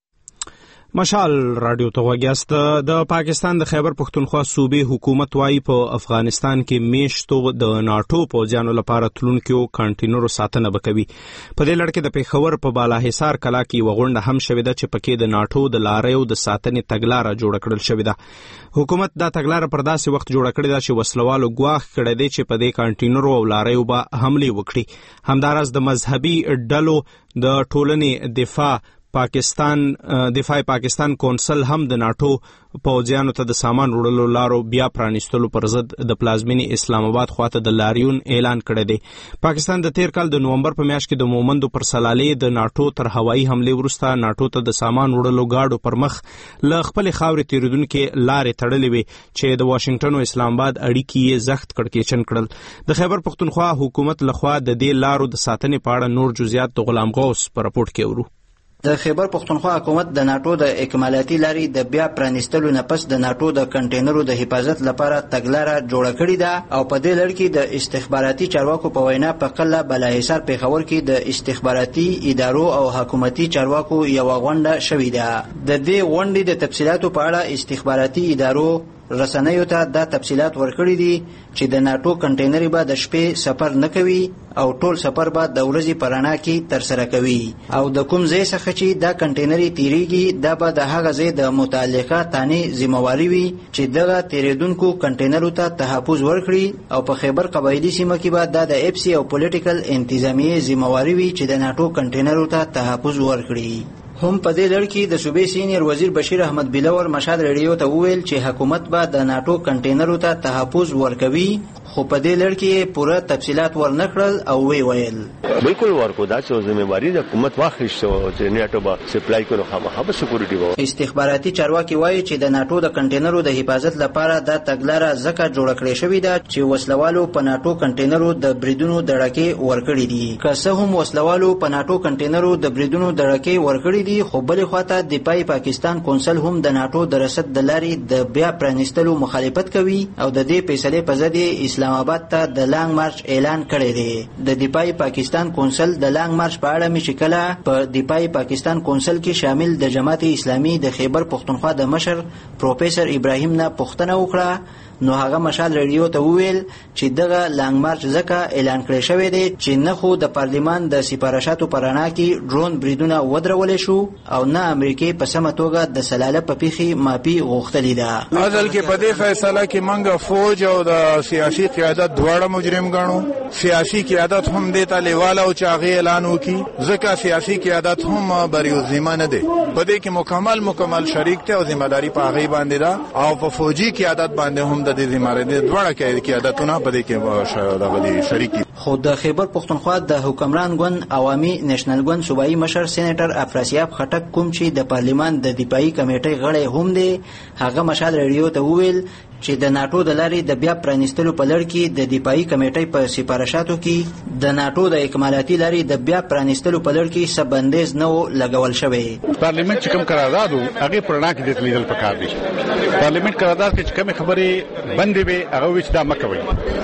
مشال رادیو ته وګیاست. د پاکستان د خیبر پختونخوا صوبې حکومت وايي په افغانستان کې میشتو د ناټو پوځیانو لپاره تلونکو کانټینرو ساتنه وکوي. په دې لړ کې د پیښور په بالا حصار کلا کې وغونډه هم شوې ده چې پکې د ناټو د لاریو د ساتنې تګلاره جوړ کړل شوې ده. حکومت دا تګلاره پر داسې وخت جوړ کړې ده چې وسلوالو ګواښ کړی دی چې په دې کانټینرو او لاریو به حملې وکړي. همداراز د مذهبي ډلو د ټولنې دفاع پاکستان دفاع پاکستان کونسل هم د ناټو پوځیانو ته د سامان وړلو لارو بیا پرانیستلو پر ضد د پلازمینی اسلام آباد خواته د لاریون اعلان کړی دی. پاکستان د تیر کال د نومبر په میاشت کې د مومندو پر سلالې د ناټو تر هوایي حملې وروسته ناټو ته د سامان وړلو گاډو پر مخ له خپل خاورې تیریدونکو لارې تړلې وي چې د واشنگټن او اسلام آباد اړیکې یې زخت کړکېچن کړل. د خیبر پختونخوا حکومت لخوا د دې لارو د ساتنې په اړه نور جزئیات د غلام غوث په راپورټ کې ورو. د خیبر پختونخوا حکومت د ناټو د اکمالاتي لاري د بیا پرانیستلو نه پس د ناټو د کنټینرو د حفاظت لپاره تګلاره جوړه کړې ده او په دې لړ کې د استخباراتي چارواکو په وینا په قلعه بلاحصار پیښور کې د استخباراتي ادارو او حکومتي چارواکو یو غونډه شوې ده. د دې غونډې د تفصیلاتو په اړه استخباراتي ادارو رسنیو ته دا تفصیلات ورکړي دي چې د ناټو کنټینر به د شپې سفر نه کوي او ټول سفر به د ورځې په رڼا کې ترسره کوي او د کوم ځای څخه چې دا کنټینر تیریږي دا به د هغه ځای د متعلقه تانې ذمہواری وي چې دغه تیریدونکو کنټینرو ته تحفظ ورکړي او په خیبر قبایلی سیمه کې به دا د اف سی او پولیټیکل انتظامیه ذمہواری وي چې د ناټو کنټینرو ته تحفظ ورکړي. هم په دې لړ کې د صوبې سینیر وزیر بشیر احمد بلور مشهد ریډیو ته وویل چې حکومت به د ناټو کنټینرو ته تحفظ ورکوي خو په دې لړ کې پوره تفصيلات ورنکړل او وی ویل بالکل ورکو دا چې ځمېواري د حکومت واخیستو چې ناټو به سپلای کولو خامخا به سکیورټي وو. استخباراتي چارواکي وایي چې د ناټو د کنټینرو د حفاظت لپاره د تګلاره ځکه جوړ کړې شوې ده چې وسلوالو په ناټو کنټینرو د بریدونو دړکې ورکړي دي. که څه هم وسلوالو په ناټو کنټینرو د بریدونو دړکې ورکړي دي خو بل خواته د دفاع پاکستان کونسل هم د ناټو د رسد د لارې د بیا پرانیستلو مخالفت کوي او د دې فیصلې په ضد اسلام آباد ته د لانګ مارچ اعلان کړی دی. د دفاع پاکستان کونسل د لانګ مارچ په اړه مې شکله په دفاع پاکستان کونسل کې شامل د جماعت اسلامي د خیبر پختونخوا د مشر پروفیسور ابراهیم نه پوښتنه وکړه نو هغه مشال ریډیو ته وویل چې دغه لانګ مارچ ځکه اعلان کړی شوی دی چې نه خو د پارلیمان د سپارښتو پر رڼا کې ډرون بریدونه ودرول شو او نه امریکای په سمه توګه د سلاله په پیخي ماپی غوښتلې ده. اصل کې په دې فیصله کې منګه فوج او د سیاسي قیادت دواړه مجرم ګڼو. سیاسي قیادت هم دې ته لیواله او چې هغه اعلان وکړي ځکه سیاسي قیادت هم بریو ذمہ نه دی. په دې کې مکمل مکمل شریک ته او ذمہ داری په هغه باندې ده او په فوجي قیادت باندې هم د دې ذمہ دې دواړه کې قیادتونه په دې کې د شریک دي. خو د خیبر پختونخوا د حکمران ګوند عوامي نېشنل ګوند صوبایي مشر سېنیټر افراسیاب خټک کوم چې د پارلیمان د دفاعي کمیټې غړی هم دی هغه مشال ریډیو ته وویل چې د ناټو د لارې د بیا پرانیستلو په لړ کې د دفاعي کمیټې په سپارښتاتو کې د ناټو د اکمالاتي لارې د بیا پرانیستلو په لړ کې څه بندیز نه و لګول شوی. پارلیمنت چې کوم قرارداد و هغه پرنا کې د لیدل پکار دي. پارلیمنت قرارداد کې چې کوم خبرې بندې وي هغه وچ دا مکوي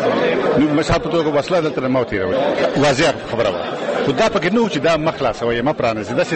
نو مساپو توګه وسله دلته موت راوړي واضح خبره وه خدا پکې نو چې دا مخلاص وي ما پرانځي د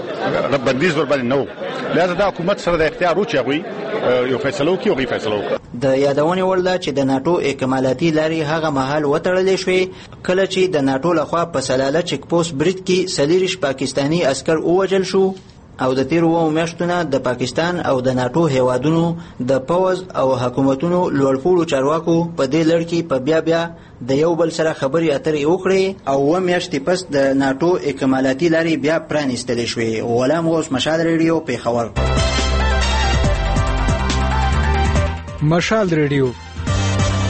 څه بندیز ور باندې نو لہذا دا حکومت سره د اختیار و چې هغه یو فیصله وکړي او غي فیصله وکړي. د یادونې وړ ده چې د ناټو اکمالاتي لارې هغه مهال وتړلې شوې کله چې د ناټو لخوا په سلاله چک پوسټ برید کې سلیریش پاکستانی عسكر ووجل شو او د تیر وو میاشتونه د پاکستان او د ناټو هیوادونو د پوز او حکومتونو لوړپوړو چارواکو په دې لړ کې په بیا بیا د یو بل سره خبرې اترې وکړې او و میاشتې پس د ناټو اکمالاتي لارې بیا پرانیستل شوې. غلام غوث مشال ریډیو پیښور. مشال ریډیو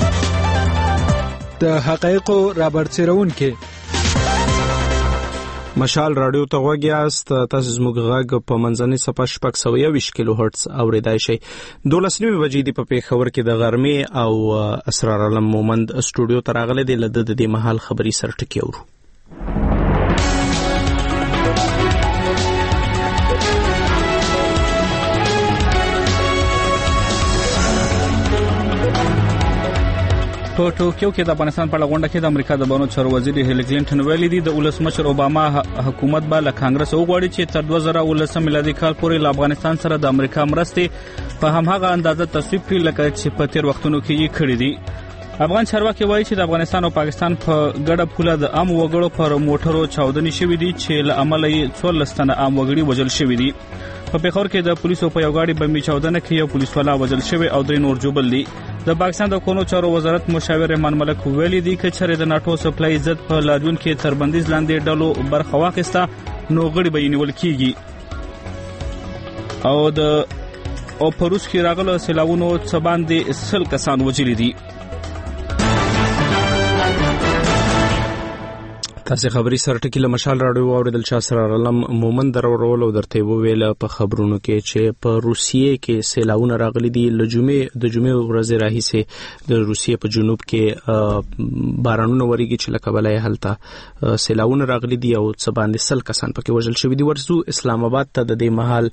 د حقایقو رابرسېرونکي مشال رادیو ته وګیاست، تاسو زموږ غږ په منځنۍ صفحه شپږ سوه یوویشت کیلو هرتز اوریدای شئ. دولس نیمې بجې دی په پیښور کې د غرمې او اسرار علم مومند سټوډیو ته راغلی دی. له د دې مهال خبري سرټکی اورو. په ټوکیو کې د افغانستان په غونډه کې د امریکا د بانو چارو وزیر هیلری کلینټن ویلي دی د ولسمشر اوباما حکومت به له کانګرس وغواړي چې تر دوه زره اوولس میلادي کال پورې له افغانستان سره د امریکا مرستې په هماغه اندازه تصویب کړي لکه چې په تیر وختونو کې یې کړی دي. افغان چارواکي وایي چې د افغانستان او پاکستان په ګډه پوله د عام وګړو پر موټرو چاودنې شوې دي چې له امله یې څوارلس تنه عام وګړي وژل شوي دي. په پیښور کې د پولیسو په یو غاړي بمبي چاودنه کې یو پولیس والا وژل شوی او درې نور جوبل دي. د پاکستان د قانون چارو وزارت مشاور رحمان ملک ویلي دی چې چېرې د ناتو سپلای ضد په لاریون کې تر بندیز لاندې ډلو برخه واخیسته نو غړي به نیول کیږي او د او پروس کې راغله سیلاوونو څه باندې سل کسان وژلي دي. تاسو خبري سرټکی له مشال راډیو اوریدل چې اسرار علم مومند درورول او درته ویل په خبرونو کې چې په روسیې کې سیلاونه راغلي دي. له جمعې د جمعې ورځې راهیسې د روسیې په جنوب کې بارانونه وریږي چې لکه بلای هلته سیلاونه راغلي دي او څه باندې سل کسان پکې وژل شوي دي. ورسو اسلام آباد ته د دې محل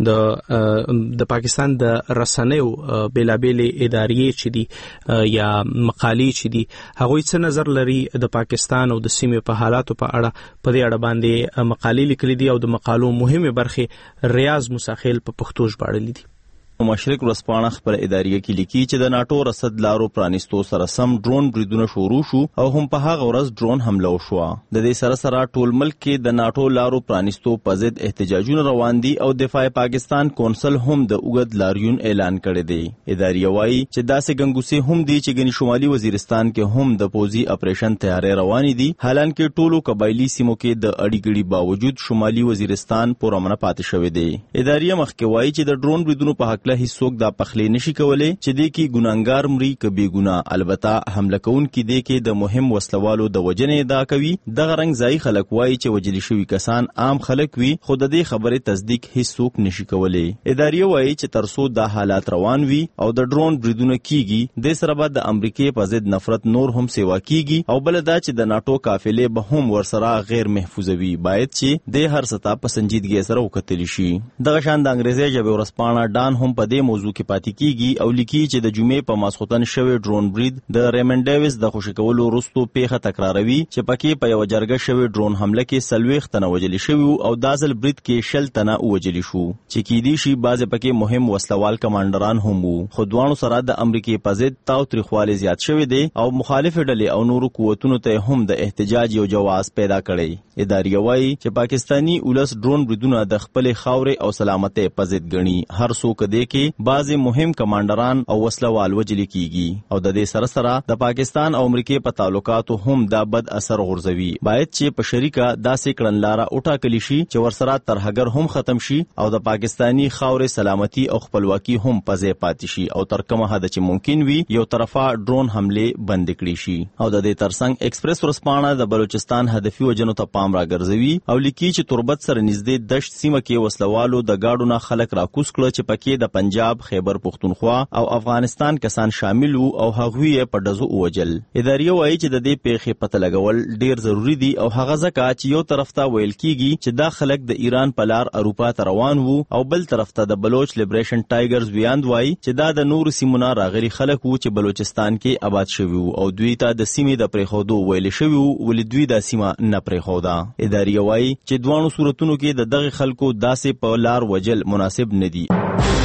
د د پاکستان د رسنیو بیلابېلې ادارې چې دي یا مقالې چې دي هغوی څه نظر لري د پاکستان او د سیمې په حالاتو په اړه په دې اړه باندې مقالې لیکلي دي او د مقالو مهمه برخه ریاض مساخیل په پښتو ژباړلې دي. مشرق ورځپاڼه خپل اداریه کې لیکي چې د ناتو رصد لارو پرانیستو سره سم ډرون بریدونه شروع شو او هم په هغه ورځ ډرون حمله وشوه. د دې سره سره ټول ملک کې د ناتو لارو پرانیستو په ضد احتجاجونه روان دي او دفاع پاکستان کونسل هم د اوږد لاریون اعلان کړی دی. اداریه وایي چې داسې ګنګوسې هم دي چې ګنې شمالي وزیرستان کې هم د پوځي اپریشن تیارې روانې دي، حالانکه ټولو قبایلی سیمو کې د اړیګړي باوجود شمالي وزیرستان پرامنه پاتې شوی دی. اداریه مخکې وایي چې د ډرون بریدونو په حق له هیڅوک دا پخلی نشي کولای چې دی کې ګناګار مري کبي ګنا. البته حمله کون کې دی کې د مهم وسلوالو د وجنې ادعا کوي. دغه رنګ ځای خلک وایي چې وجلی شوی کسان عام خلک وي، خو د دې خبره تصدیق هیڅوک نشي کولای. اداریه وایي چې ترسو دا حالات روان وي او د ډرون بریدونه کیږي د سره بعد د امریکای په ضد نفرت نور هم سیوا کیږي او بل دا چې د ناتو قافلې به هم ورسره غیر محفوظ وي. باید چې د هر ستا په سنجیدګۍ سره وکتل شي. دغه شان د انګریزي ژبې ورځپاڼه ډان هم په دې موضوع کې پاتې کیږي او لیکي چې د جمعې په ماسخوتن شوی ډرون برید د ریمن ډیویس د خوشی کولو وروسته پیښه تکراروي چې پکې په یو جرګه شوی ډرون حمله کې سلويخ تنه وجلی شوی او دازل برید کې شل تنه وجلی شو چې کې دي شي بعض پکې مهم وسلوال کمانډران هم وو. خو دوانو سره د امریکای په ضد تاو تریخواله زیات شوی دی او مخالف ډلې او نورو قوتونو ته هم د احتجاج یو جواز پیدا کړي. اداري وایي چې پاکستانی ولس ډرون بریدونه د خپل خاورې او سلامتۍ په ضد ګڼي. هر څوک دی کې بعضی مهم کمانډران او وسلوال وجل کیږي او د دې سره سره د پاکستان او امریکای په تعلقاتو هم دا بد اثر غورځوي. باید چې په شریکه داسې کړنلاره وټاکل شي چې ورسره ترهګر هم ختم شي او د پاکستانی خاورې سلامتي او خپلواکي هم پځې پاتې شي او تر کومه حد چې ممکن وي یو طرفه ډرون حمله بند کړي شي. او د دې ترڅنګ ایکسپریس ورځپاڼه د بلوچستان هدفي وجنو ته پام راګرځوي او لیکي چې تربت سره نږدې دشت سیمه کې وسلوالو د گاډو نه خلک راکوس کړ چې پکې د پنجاب، خیبر پختونخوا او افغانستان کسان شامل وو او هغوی په دزو وجل. اداریه وایي چې د دې پیښې پته لګول ډیر ضروری دي او هغه ځکه چې یو طرف ته ویل کیږي چې دا خلک د ایران په لار اروپا ته روان وو او بل طرف ته د بلوچ لیبریشن ټایګرز ویاند وایي چې دا د نور سیمونو راغلي خلک وو چې بلوچستان کې آباد شوي وو او دوی ته د سیمې د پریخودو ویل شوی وو ولې دوی د سیمه نه پریخودا. اداریه وایي چې دوانو صورتونو کې د دغه خلکو داسې په لار وجل مناسب نه دي.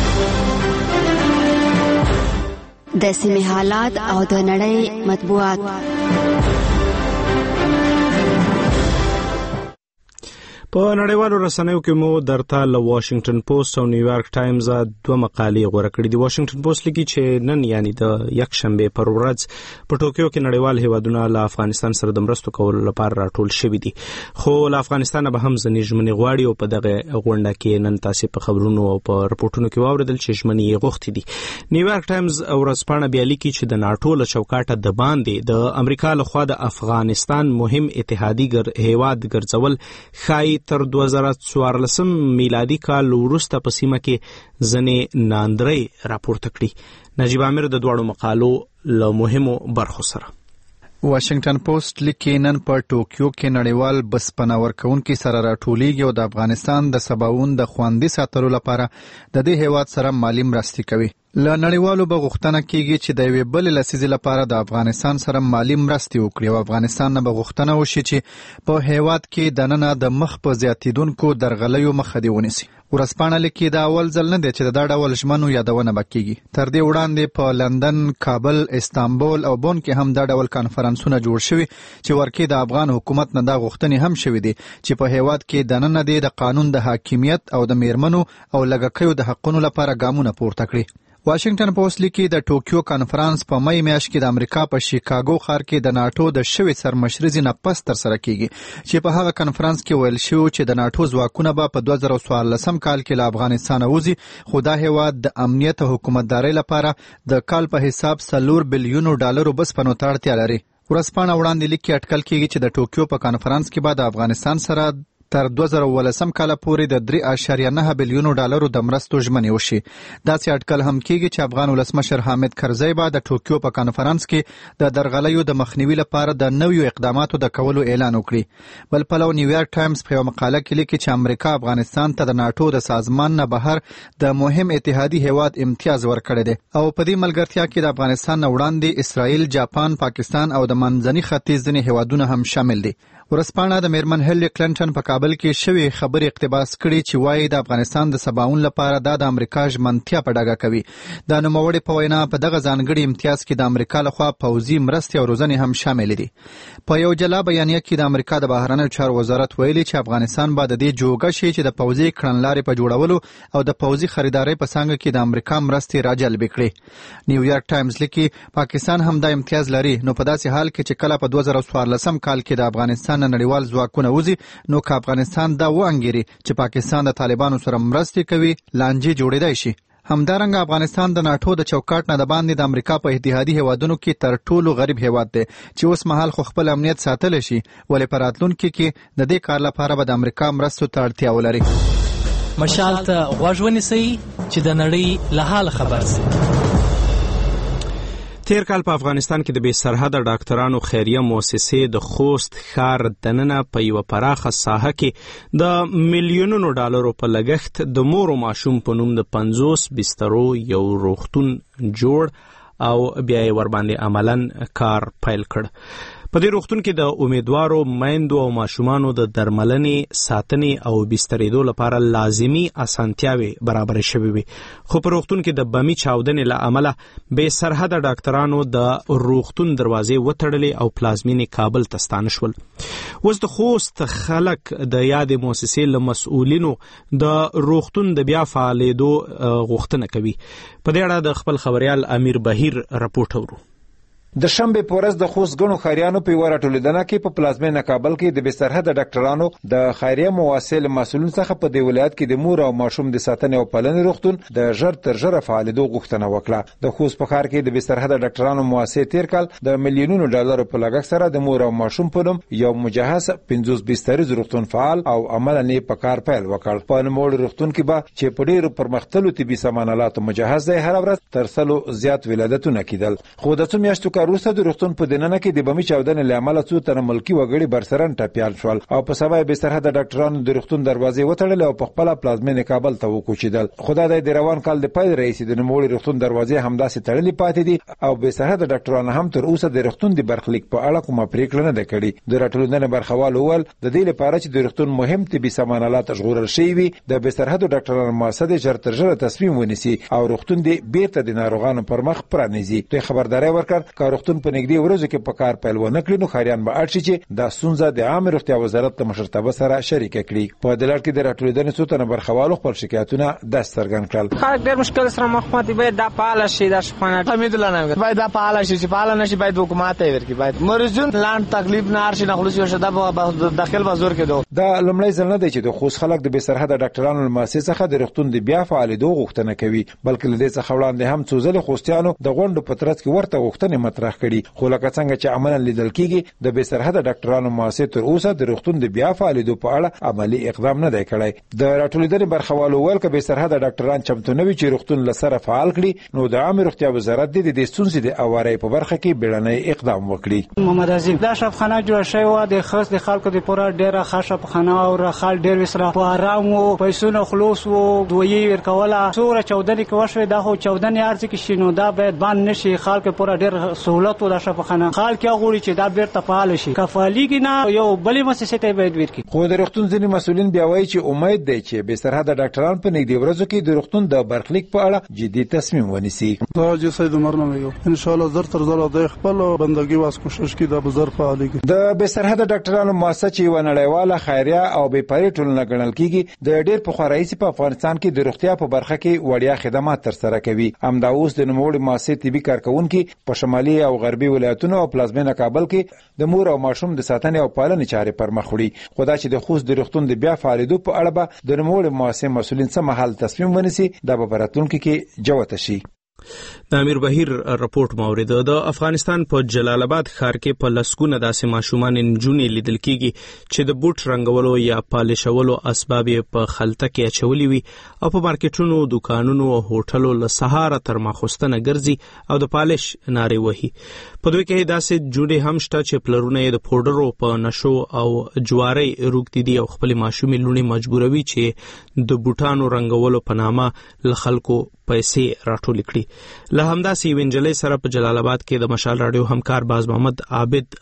د سیمې حالات او د نړۍ مطبوعات. په نړیوالو رسنیو کې مو درته له واشنگټن پوسټ او نیویارک ټایمز دوه مقالې غوړه کړې دي. واشنگټن پوسټ لیکي چې نن یعنی د یک شنبه پر ورځ په ټوکیو کې نړیوال هیوادونه له افغانستان سره د مرستو کولو لپاره راټول شوي دي، خو له افغانستان به هم ځینې ژمنې غواړي او په دغه غونډه کې نن تاسو په خبرونو او په رپورټونو کې واوریدل چې ژمنې یې غوښتي دي. نیویارک ټایمز ورځپاڼه بیا لیکي چې د ناټو له چوکاټه د باندې د امریکا لخوا د افغانستان مهم اتحادي هیواد ګرځول ښایي تر دوه زره څوارلسم میلادي کال وروسته په سیمه کې ځینې ناندرۍ راپورته کړي. نجیب عامر د دواړو مقالو له مهمو برخو سره. واشنگټن پوسټ لیکي نن په ټوکیو کې نړیوال بسپنه ورکوونکي سره راټولیږي او د افغانستان د سباوون د خوندي ساتلو لپاره د دې هیواد سره مالي مرستې کوي. له نړیوالو به غوښتنه کیږي چې د یوې بلې لسیزې لپاره د افغانستان سره مالي مرستې وکړي او افغانستان نه به غوښتنه وشي چې په هیواد کې دننه د مخ په زیاتیدونکو درغلیو مخه دې ونیسي. ورځپاڼه لیکي دا اول ځل نه دی چې د دا ډول ژمنو یادونه به کیږي. تر دې وړاندې په لندن، کابل، استانبول او بون کې هم دا ډول کانفرنسونه جوړ شوي چې ورکې د افغان حکومت نه دا غوښتنې هم شوي دي چې په هیواد کې دننه دی د قانون د حاکمیت او د میرمنو او لږکیو د حقونو لپاره ګامونه پورته کړي. واشنگټن پوسټ لیکي د ټوکیو کانفرنس په مې میاشت کې د امریکا په شیکاګو ښار کې د ناټو د شوي سرمشري نه پس تر سره کیږي چې په هغه کانفرنس کې ویل شو چې د ناټو ځواکونه به په دوه زره څوارلسم کال کې له افغانستان وځي، خو دا هیواد د امنیت او حکومتدارۍ لپاره د کال په حساب څلور بلیونو ډالرو بسپنو ته اړتیا لري. ورځپاڼه وړاندې لیکي اټکل کیږي چې د ټوکیو په کانفرنس کې به د افغانستان سره تر دوه زره اوولسم کال پورې د درې اعشاریه نه بلیونو ډالرو د مرستو ژمنې وشي. داسې اټکل هم کیږي چې افغان ولسمشر حامد کرزی به د ټوکیو په کانفرنس کې د درغلیو د مخنیوي لپاره د نویو اقداماتو د کولو اعلان وکړي. بل پلو نیویارک ټایمز په یوه مقاله کې لیکي چې امریکا افغانستان ته د ناټو د سازمان نه بهر د مهم اتحادي هیواد امتیاز ورکړی دی او په دې ملګرتیا کې د افغانستان نه وړاندې اسرائیل، جاپان، پاکستان او د منځني ختیځ ځینې هیوادونه هم شامل دي. ورځپاڼه د میرمن هیلری کلنټن په کابل کې شوی خبرې اقتباس کړي چې وایي د افغانستان د سباوون لپاره دا د امریکا ژمنتیا په ډاګه کوي. د نوموړې په وینا په دغه ځانګړي امتیاز کې د امریکا لخوا پوځي مرستې او روزنې هم شامل دي. په یو جلا بیانیه کې د امریکا د بهرنیو چارو وزارت ویلي چې افغانستان به د دې جوګه شي چې د پوځي کړنلارې په جوړولو او د پوځي خریدارۍ په څانګه کې د امریکا مرستې راجلب کړي. نیویارک ټایمز لیکي پاکستان هم دا امتیاز لري، نو په داسې حال کې چې کله په دوه زره څوارلسم کال کې د افغانستان نړیوال ځواکونه وځي نو که افغانستان دا وانګیري چې پاکستان د طالبانو سره مرستې کوي لانجې جوړېدای شي. همدارنګه افغانستان د ناټو د چوکاټ نه د باندې د امریکا په اتحادي هیوادونو کې تر ټولو غریب هیواد دی چې اوس مهال خو خپل امنیت ساتلی شي، ولې په راتلونکي کې د دې کار لپاره به د امریکا مرستو ته اړتیا ولري. مشال ته غوږ ونیسئ چې د نړۍ له حاله خبر شئ. تیر کال په افغانستان کې د بې سرحده ډاکټرانو خیریه مؤسسې د خوست ښار دننه په یوه پراخه ساحه کې د میلیونونو ډالرو په لګښت د مور او ماشوم په نوم د پنځوس بسترو یو روغتون جوړ او بیا یې ورباندې عملاً کار پیل کړ. په دې روغتون کې د امیدوارو میندو او ماشومانو د درملنې، ساتنې او بسترېدو لپاره لازمي اسانتیاوې برابرې شوې وي، خو په روغتون کې د بمي چاودنې له امله بې سرحده ډاکټرانو د روغتون دروازې وتړلې او پلازمینې کابل ته ستانه شول. اوس د خوست خلک د یادې مؤسسې له مسؤلینو د روغتون د بیا فعالېدو غوښتنه کوي. په دې اړه د خپل خبریال امیر بهیر راپورټ اورو. د شنبې په ورځ د خوست ګڼو خیریانو په یوه راټولېدنه کې په پلازمینه کابل کې د بې سرحده ډاکټرانو د خیریه مؤسسې له مسؤلینو څخه په دې ولایت کې د مور او ماشوم د ساتنې او پالنې روغتون د ژر تر ژره فعالېدو غوښتنه وکړه. د خوست په ښار کې د بې سرحده ډاکټرانو مؤسسې تیر کال د میلیونونو ډالرو په لګښت سره د مور او ماشوم په نوم یو مجهز پنځوس بستریز روغتون فعال او عملاً یې په کار پیل وکړ. په نوموړي روغتون کې به چې په ډېرو پرمختللو طبي سامان آلاتو مجهز دی، هره ورځ تر سلو زیات ولادتونه کېدل. خو د څو میاشتو کار وروسته د روغتون په دننه کې د بمي چاودنې له امله څو تنه ملکي وګړي برسرن ټپیان شول او په سبا بې سرحده ډاکټرانو د روغتون دروازې وتړلې او په خپله پلازمینې کابل ته وکوچېدل. خدا دې د روان کال د پیل راهیسې د نوموړي روغتون دروازې همداسې تړلې پاتې دي او بې سرحده ډاکټرانو هم تر اوسه د روغتون د برخلیک په اړه کومه پرېکړه نه ده کړې. د راټولېدنې برخوال وویل د دې لپاره چې د روغتون مهم طبي سامان آلات ژغورل شوي وي، د بې سرحده ډاکټرانو مؤسسه دې ژر تر ژره تصمیم ونیسي او روغتون دې بېرته د ناروغانو پر مخ پرانیزي. دوی خبرداری ورکړ که روغتون په نږدې ورځو کې په کار پیل ونه کړي نو خاریان به اړ شي چې دا ستونزه د عامه روغتیا وزارت د مشرتابه سره شریک کړي. په دلار کې د راټولېدنې څو تنه برخوالو خپل شکایتونه داس څرګند کړل. خلک ډېر مشکل سره مخ دي. باید دا فعال شي دا شپانه حمید الله نه باید دا فعال شي چې فعال نشي باید حکومت یې ورکړي. باید مریضون لاند تکلیف نه ارشي نه خلص یو شدا په داخل بازار کې دو. دا لمړی ځل نه دی چې د خوست خلک د بې سرحده ډاکټرانو له مؤسسې څخه د روغتون د بیا فعالېدو غوښتنه کوي بلکې له دې څخه وړاندې هم څو ځلې خوستیانو د غونډو په ترڅ کې ورته غوښتنې مطرح کړي خو لکه څنګه چې عملاً لیدل کېږي د بې سرحده ډاکټرانو مؤسسې تر اوسه د روغتون د بیا فعالېدو په اړه عملي اقدام نه دی کړی. د راټولېدنې برخوالو ویل که بې سرحده ډاکټران چمتو نه وي چې روغتون له سره فعال کړي نو د عامه روغتیا وزارت د دې ستونزې د اوارۍ په برخه کې بیړنی اقدام وکړي. محمد عظیم دا شفخانه جوړ شوی و د خاص د خلکو د پوره ډیره خاصه خانه او خال ډیر وسره په آرام او پیسو خلاص وو دوی ورکوله څوره چودنې کې وشوي دا خو چودنې ارزي کې شینو دا باید باندې نشي خلک پوره ډیر سہولت و د شفخانه خلک غوړي چې دا بیرته فعال شي کفالي کې نه یو بلې مؤسسې ته باید ورکړي. خو د روغتون ځینې مسؤلین بیا وایي چې امید دی چې بې سرحده ډاکټران په نږدې ورځو کې د روغتون د برخلیک په اړه جدي تصمیم ونیسي. دا چې سید عمر نه ویو ان شاء الله زر تر زر د خپل بندګي واس کوشش کی د بزر فعالي د بې سرحده ډاکټرانو مؤسسه چې و نړیواله خیریه او بې پرې ټولنه ګڼل کیږي د ډېر پخوا راهیسې په افغانستان کې د روغتیا په برخه کې وړیا خدمات ترسره کوي. همدا اوس د نوموړې مؤسسې طبي کارکونکي په شمالي او غربي ولایتونو او پلازمینه کابل کې د مور او ماشوم د ساتنې او پالنې چارې پر مخ وړي. خو دا چې د خوست د روغتون د بیا فعالېدو په اړه به د نوموړې مؤسسې مسؤلین څه مهال تصمیم ونیسي دا به په راتلونکي کې جوته شي. د امیر بهیر رپورت مورید د افغانستان په جلال آباد ښار کې په لسګونه داسې ماشومان نجونې لیدل کیږي چې د بوټ رنګولو یا پالشولو اسباب په خلطه کې اچولي وي او په مارکیټونو دکانونو او هوټلو له سهاره تر ماخوستنه ګرځي او د پالش نارې وهي. په دوی کې داسې جوړې هم شته چې پلرونه یې د پوډرو په نشو او جوارۍ روږدي دي او خپلې ماشومې لوڼې مجبوروي چې د بوټانو رنګولو په نامه له خلکو پیسې راټول کړي. له همداسې یوې نجلۍ سره په جلال آباد کې د مشال راډیو همکار باز محمد عابد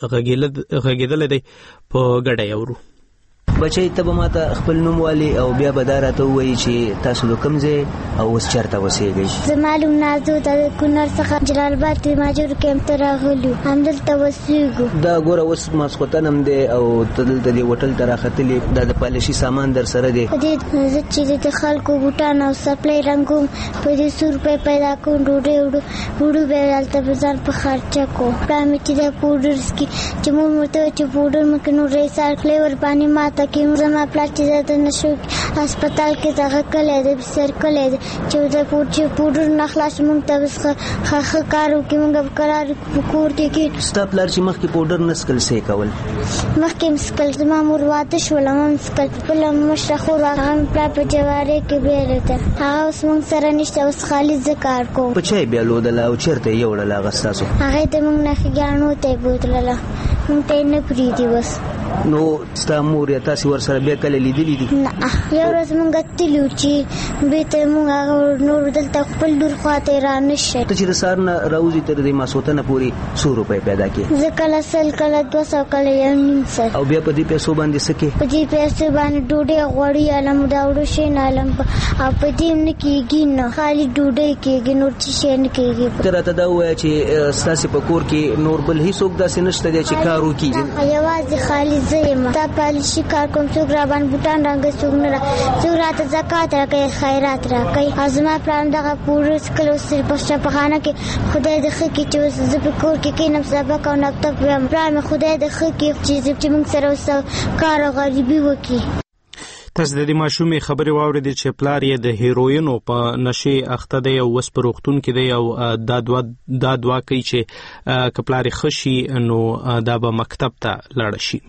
غږېدلی دی په ګډه یې اورو. بچی ته به ماته خپل نوم والي او بیا به دا راته ووایي چې تاسو د کوم ځای او اوس چېرته اوسېږئ؟ زما نوم نازو ده د کونړ څخه جلال آباد د ماجور کیمپ ته راغلو همدلته اوسېږو. دا ګوره اوس ماسخوتن هم دی او ته دلته دې هوټل ته راختلې دا د پالشي سامان در سره دی؟ په دې زه چې د خلکو بوټان او سپلۍ رنګوم په دې څو روپۍ پیدا کوم ډوډۍ وړو وړو بیا هلته به ځان په خرچه کوم. پلار مې چې دا پوډر څکي چې مور ورته وایي چې پوډر مې که نور ایسار کړی ورباندې ماته کې زما پلار چې د نشو هسپتال کې دغه کلی دی بسر کلی دی چې د چې پوډر نه خلاص مونږ ته بس ښه کار وکړي مونږ به کرار په کور کې کښېنو. ستا پلار چې مخکې پوډر نه څکل څه یې کول؟ مخکې مې څکل زما مور واده شوله ما مې څکل خپله مشره خور هغه مې پلار په جوارۍ کې بیلې ده هغه اوس مونږ سره نشته اوس خالي زه کار کوم. په چا یې بیالودله او چېرته یې یوړله هغه ستاسو؟ هغې ته مونږ نښې ګاڼو ته یې بوتلله مونږ ته یې نه پرېږدي بس. نو ستا مور یا تاسې ورسره بیا کله لیدلي دي؟ نه یو ورځ مونږ تللي وو چې بېرته مونږ هغه نور دلته خپل لور خواته یې را نه شئ. ته چې د سهار نه راوځي تر دې ماسخوتنه پورې څو روپۍ پیدا کړې؟ زه کله سل کله دوه سوه کله یو نیم سل. او بیا په دې پیسو باندې څه کوې؟ په دې پیسو باندې ډوډۍ غوړي الم دا وړو شی نه الم او په دې هم نه کېږي نه خالي ډوډۍ کېږي نور څه شی نه کېږي. ته راته دا ووایه چې ستاسې په کور کې نور بل هېڅوک داسې نشته دی چې کار وکړي؟ یوازې خالي زه یم دا پالشي کار کوم څوک راباندې بوټان رنګوي څوک نه را څوک راته زکات راکوي خیرات راکوي او زما پلار دغه پوډر څکل اوس په شفاخانه کې خدای دې ښه کړي چې اوس زه په کور کې کښېنم سبق او مکتب ویم پلار مې خدای دې ښه کړي چې موږ سره اوس کار او غریبي وکړي. تاسو د دې ماشومې خبرې واورېدې چې پلار یې د هیروینو په نشې اخته دی او اوس په روغتون کې دی او دا دوا دا دوا کوي چې که پلار یې ښه شي نو دا به مکتب ته لاړه شي.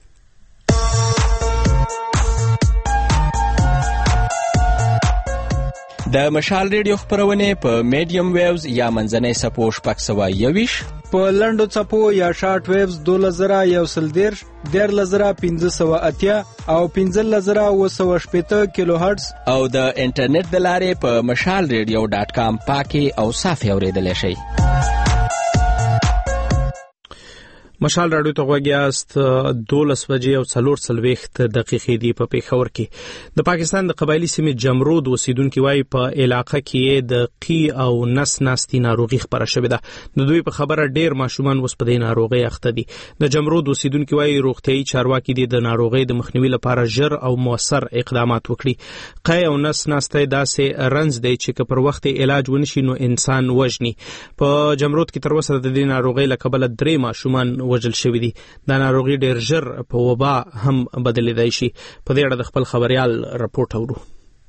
د مشال ریډیو خبرونه په میډیم ویوز یا منځنۍ سپو شپږ سوه یوویش په لنډو څپو یا شارټ ویوز دولس زره یو سل دېرش دیارلس زره پنځه سوه اتیا او پنځلس زره اووه سوه شپېته کیلو هرټز او د انټرنیټ د لارې په مشال ریډیو ډاټ کام پاکې او صافې اورېدلی شئ. مشال راډیو ته غوږ یاست. دولس بجې او څلور څلوېښت دقیقې دي په پېښور کې. د پاکستان د قبایلي سیمې جمرود اوسیدونکي وایي په علاقه کې د قی او نس ناستي ناروغي خپره شوې ده. د دوی په خبره ډېر ماشومان اوس په دې ناروغۍ اخته دي. د جمرود اوسیدونکي وایي روغتیايي چارواکي دي د ناروغۍ د مخنیوي لپاره ژر او مؤثر اقدامات وکړي. قی او نس ناستی داسې رنځ دی چې که پر وخت علاج ونشي نو انسان وژني. په جمرود کې تر اوسه د دې ناروغۍ له کبله درې ماشومان وژل شوي دي. دا ناروغي ډېر ژر په وبا هم بدلېدای شي. په دې اړه د خپل خبريال رپورټ اورو.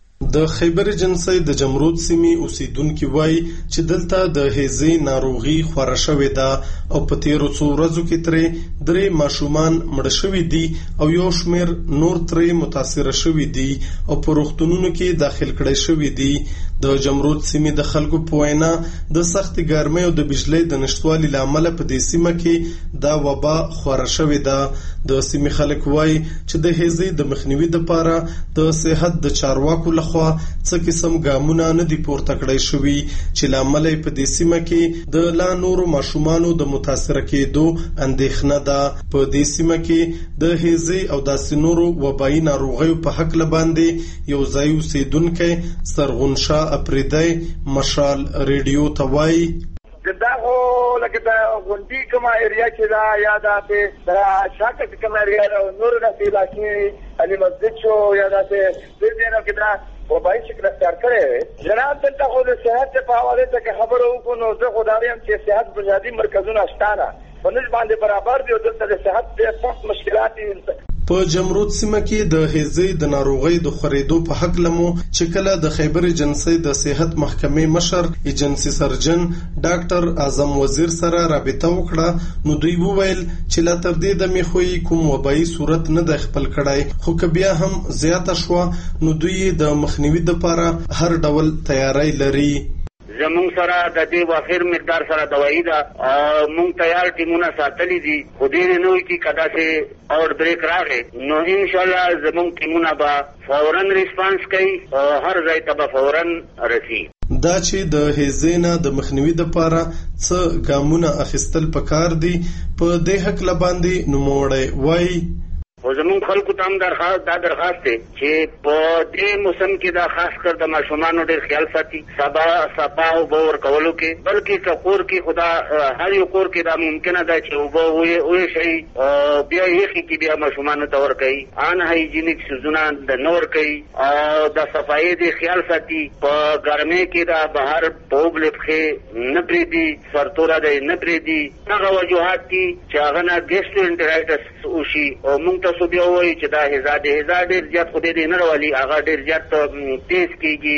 د خیبر جنسي د جمرود سیمې اوسیدونکي وایي چې دلته د هیزې ناروغي خوره شوې ده او په تیرو څو ورځو کې ترې درې ماشومان مړه شوي دي او یو شمېر نور ترې متاثره شوي دي او په روغتونونو کې داخل کړای شوي دي. د جمرود سیمې د خلکو په وینا د سختې ګرمۍ او د بجلۍ د نشتوالي له امله په دې سیمه کې دا وبا خوره شوې ده. د سیمې خلک وایي چې د هیزې د مخنیوي لپاره د صحت د چارواکو لخوا څه قسم ګامونه نه دي پورته کړای شوي چې له امله په دې سیمه کې د لا نورو ماشومانو د متاثره کېدو اندېښنه ده. په دې سیمه کې د هیزې او داسې نورو وبایي ناروغیو په هکله باندې یو ځای اوسیدونکی سرغون شاه اپریدی مشال ریډیو ته وایي دا خو لکه دا غونډي کومه ایریا چې دا یا دا دا شاکت کومه ایریا دا نور نه پیلاکی علي مسجد شو یا دا دې نه کې دا وبای چې کړه کړې جناب دلته خو د صحت په حواله ته خبرو کو نو زه خدایم چې صحت بنیادی مرکزونه شتانه په نسبت باندې برابر دي او دلته د صحت ډېر سخت مشکلات دي. په جمرود سیمه کې د هیزې د ناروغۍ د خورېدو په حق لمو چې کله د خیبر جنسي د صحت محکمې مشر ایجنسي سرجن ډاکټر اعظم وزیر سره رابطه وکړه نو دوی وویل چې لا تر دې د میخوي کوم وبایي صورت نه د خپل کړای خو که بیا هم زیاته شو نو دوی د مخنیوي لپاره هر ډول تیاری لري. زمون سره د دې واخر مقدار سره دوايي ده مونږ تیار ټیمونه ساتلي دي خو دې نه وي چې کدا سه اور بریک راغی نو ان شاء الله زمون ټیمونه به فورن ریسپانس کوي هر ځای ته به فورن رسي. دا چې د هیزینا د مخنیوي لپاره څه ګامونه اخیستل پکار دي په دې حق لباندې نوموړی وایي او زمون خلکو ته هم درخواست دا درخواست دی چې په دې موسم کې دا خاص کر د ماشومانو ډېر خیال ساتي سبا صفا او باور کولو کې بلکې کور کې خدا هر یو کور کې دا ممکنه ده چې وبو وې شي بیا یې کې بیا ماشومانو ته ور کوي ان هایجینیک سوزونه د نور کوي او د صفایي د خیال ساتي په ګرمۍ کې دا بهر پوبلټ کې نه پریدي سرتوره ده نه پریدي هغه وجوهات دي چې هغه نه ګیسټرونټرایټس وشي او موږ تاسو بیا وایي چې دا هزار د هزار ډېر زیات خو دې نه راولي هغه ډېر زیات تیز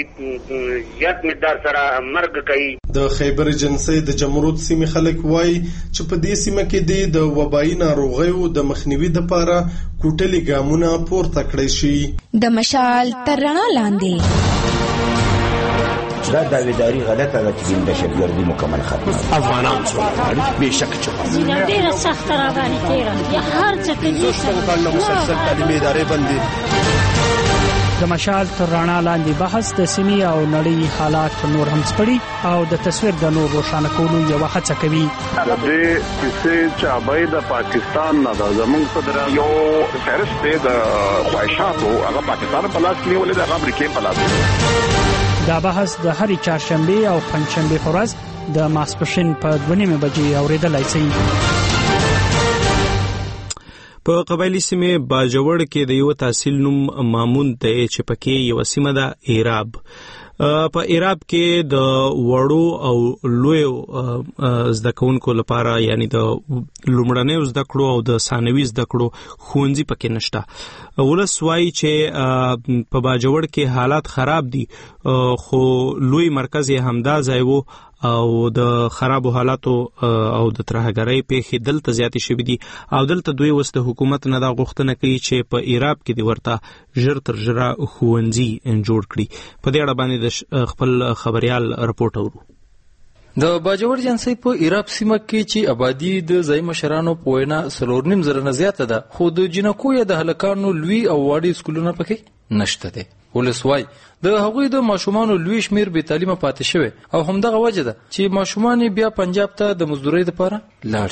کېږي زیات مقدار سره مرګ کوي. د خیبر جنسي د جمرود سیمې خلک وایي چې په دې سیمه کې د وبایي ناروغیو د مخنیوي لپاره کوټلي ګامونه پورته کړی شي. د مشال تر رڼا لاندې دا داویداری غلطه ده چې د شګردي مکمل ختمه افغانان څو به شک چوکا ډیره سخت را باندې تیرا یا هر څه کې څنګه مسلسل تعلیمي ادارې بندي. د مشال تر رڼا لاندې بحث د سیمې او نړۍ حالات نور هم سپړي او د تصویر د نور روښانه کولو یو هڅه کوي. د دې کیسې چې ابای د پاکستان نه د زمونږ صدر یو فهرست د خواهشاتو هغه پاکستان په لاس کې ولې د امریکای په لاس. دا بحث د هرې چهارشنبه او پنځشنبه په ورځ د ماسپښین په دوه نیمې بجې اوریدلای شي. په قبایلی سیمې باجوړ کې د یو تحصیل نوم مامون دی چې پکې یو سیمه ده ایراب. په ایراب کې د وړو او لوی زده کوونکو لپاره یعنی د لومړنیو زده کړو او د ثانوي زده کړو ښوونځي پکې نشته. ولس وایي چې په باجوړ کې حالات خراب دي خو لوی مرکز یې همدا ځای و او د خرابو حالاتو او د ترهګرۍ پیښې دلته زیاتې شوې دي او دلته دوی اوس د حکومت نه دا غوښتنه کوي چې په ایراب کې د ورته ژر تر ژره ښوونځي جوړ کړي. په دې اړه باندې د خپل خبريال رپورټ اورو. د باجوړ جنسي په ایراب سیمه کې چې آبادی د ځای مشرانو په وینا څلور نیم زره نه زیاته ده خو د جنکو یا د هلکانو لوی او واړه سکولونه پکې نشته دي. ولس وای د هغوی د ماشومانو لوی شمیر به تعلیمه پاتې شوی او همدغه وجه ده چې ماشومان بیا پنجاب ته د مزدورۍ لپاره لاړ شي.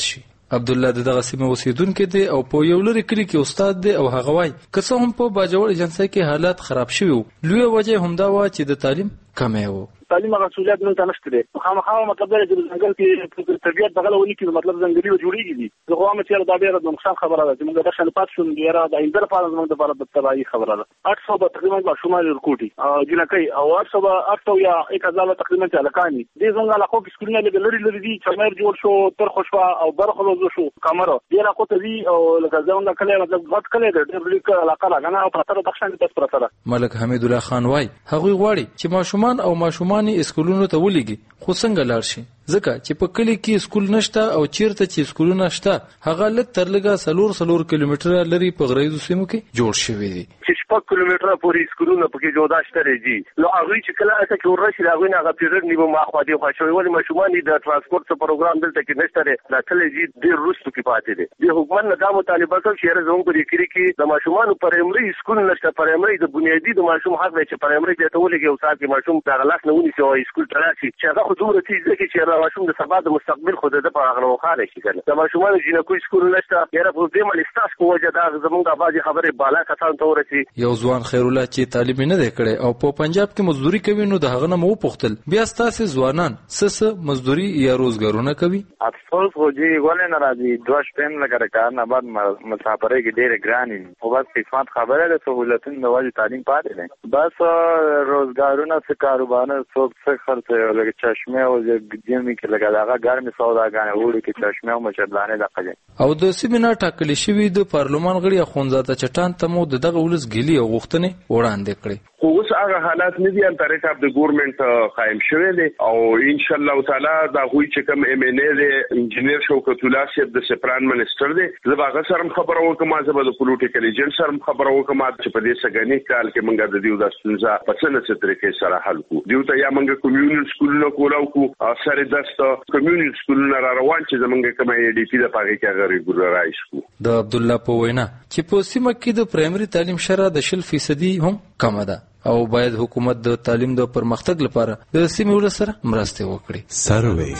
عبد الله دغه سیمه اوسیدونکو دی او په یو لري کلی کې استاد دی او هغه وای که څه هم په باجوړ ایجنسۍ کې حالات خراب شوي وو لوی وجه همدا و چې د تعلیم کمې وو تعلیم هغه سہولت نن نشته دي خامخا مطلب دی چې ځنګل کې طبيعت دغه ونی کې مطلب ځنګلي جوړیږي دي زه کوم چې دا ډیره د نقصان خبره ده چې موږ د شل پات شون ډیره د ایندر په اړه موږ د لپاره د تباہي خبره ده آठ سو به تقریبا په شمال ورکوټي او جنکۍ او آठ سو به آठ سو یا یک هزار تقریبا چالکانی دي څنګه لا خو سکرینه لري لري دي چې مېر جوړ شو تر خوشوا او برخلوز شو کامره دی لا کوته دي او لکه ځوند کله مطلب غټ کله د ډېر علاقه راغنه او پرتر د بخښنې تاسو پرتر ملک حمید الله خان وای هغه غواړي چې ماشومان او ماشومان اسکولونو ته ولېږي خو څنګه لاړ شي ځکه چې په کلی کې اسکول نشته او چیرته چې اسکولونه شته هغه لږ تر لږه سلور سلور کیلومتره لري په غریزو سیمو کې جوړ شوی دی چې شپږ کیلومتره پورې اسکولونه پکې جوړ شته دي نو هغه چې کله اته کې ورشي هغه نه هغه پیریډ نیمه ماخوا دی خو شوی ولې ماشومان د ترانسپورت څخه پروګرام دلته کې نشته لري دا کله جی ډیر روستو کې پاتې دي د حکومت نه دا مطالبه کوي چې زموږ په کلی کې د ماشومان پرایمري اسکول نشته پرایمري د بنیادی د ماشوم حق دی چې پرایمري ته ولګي او ساتي ماشوم د غلاس نه ونی چې اسکول ته راشي چې هغه خو دومره تیز دی چې ماشوم د سبا د مستقبل خود د په هغه وخاله شي کنه د ماشومان جنکو اسکول نشته یاره په دې مل استاس کو وجه دا زموږ د باجی خبره بالا کسان ته ورسي یو ځوان خیر الله چې تعلیم نه دی کړی او په پنجاب کې مزدوري کوي نو د هغه نه مو پوښتل بیا ستاسو ځوانان سس مزدوري یا روزګارونه کوي افسوس خو جی ولې ناراضي دوه شپې لګره کار نه بعد مسافرې کې ډېر ګراني او بس قسمت خبره ده سہولتونه د واجب تعلیم پاتې نه بس روزګارونه څه کاروبارونه څوک څه خرڅ لګي چشمه او جیمی کې لګا داغه ګرمي سوداګانې وړي کې چشمه او مچردانه دغه او د سیمینار ټاکل شوی د پارلمان غړي اخوندزاده چټان ته مو دغه ولس ګلی او غوښتنې وړاندې کړې خو اوس هغه حالات نه دي ان طریقه د ګورنمنت قائم شوی دی او ان شاء الله تعالی دا غوي چې کوم ام ان ای دی انجنیر شوکت الله صاحب د سپران منسٹر دی زه هغه سره خبرو وکم چې به د پولیټیکل ایجنټ سره خبرو وکم چې په دې سګنی کال کې موږ د دیو د ستونزه په څه نه طریقې سره حل کو دیو ته یا موږ کمیونټ سکولونو کولاو کو سره دست کمیونټ سکولونو را روان چې زمونږ کومه ای ډی پی د پاره کې هغه ریګولرایز کو د عبد الله په وینا چې په سیمه کې د پرایمري تعلیم شره د شل فیصد هم کم ده او باید حکومت د تعلیم د پرمختګ لپاره د سیمې ول سره مرسته وکړي سروي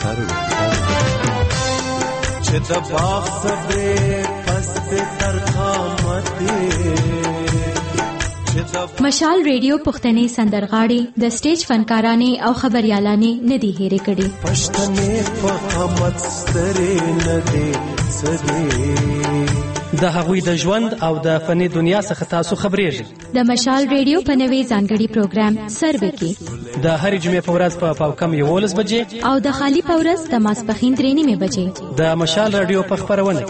چې د باغ صبر پس تر قامت مشال ریډیو پښتني سندرغاړي د سټیج فنکارانه او خبريالانه ندي هېره کړي پښتني په قامت ستري ندي سدي د هغوی د ژوند او د فني دنیا څخه تاسو خبرېږئ د مشال ریډیو په نوې ځانګړي پروګرام سروي کې د هرې جمعې په ورځ په پاوکم یولس بجې او د خالی په ورځ د ماسپښین درې نیمې بجې د مشال ریډیو په خبرونه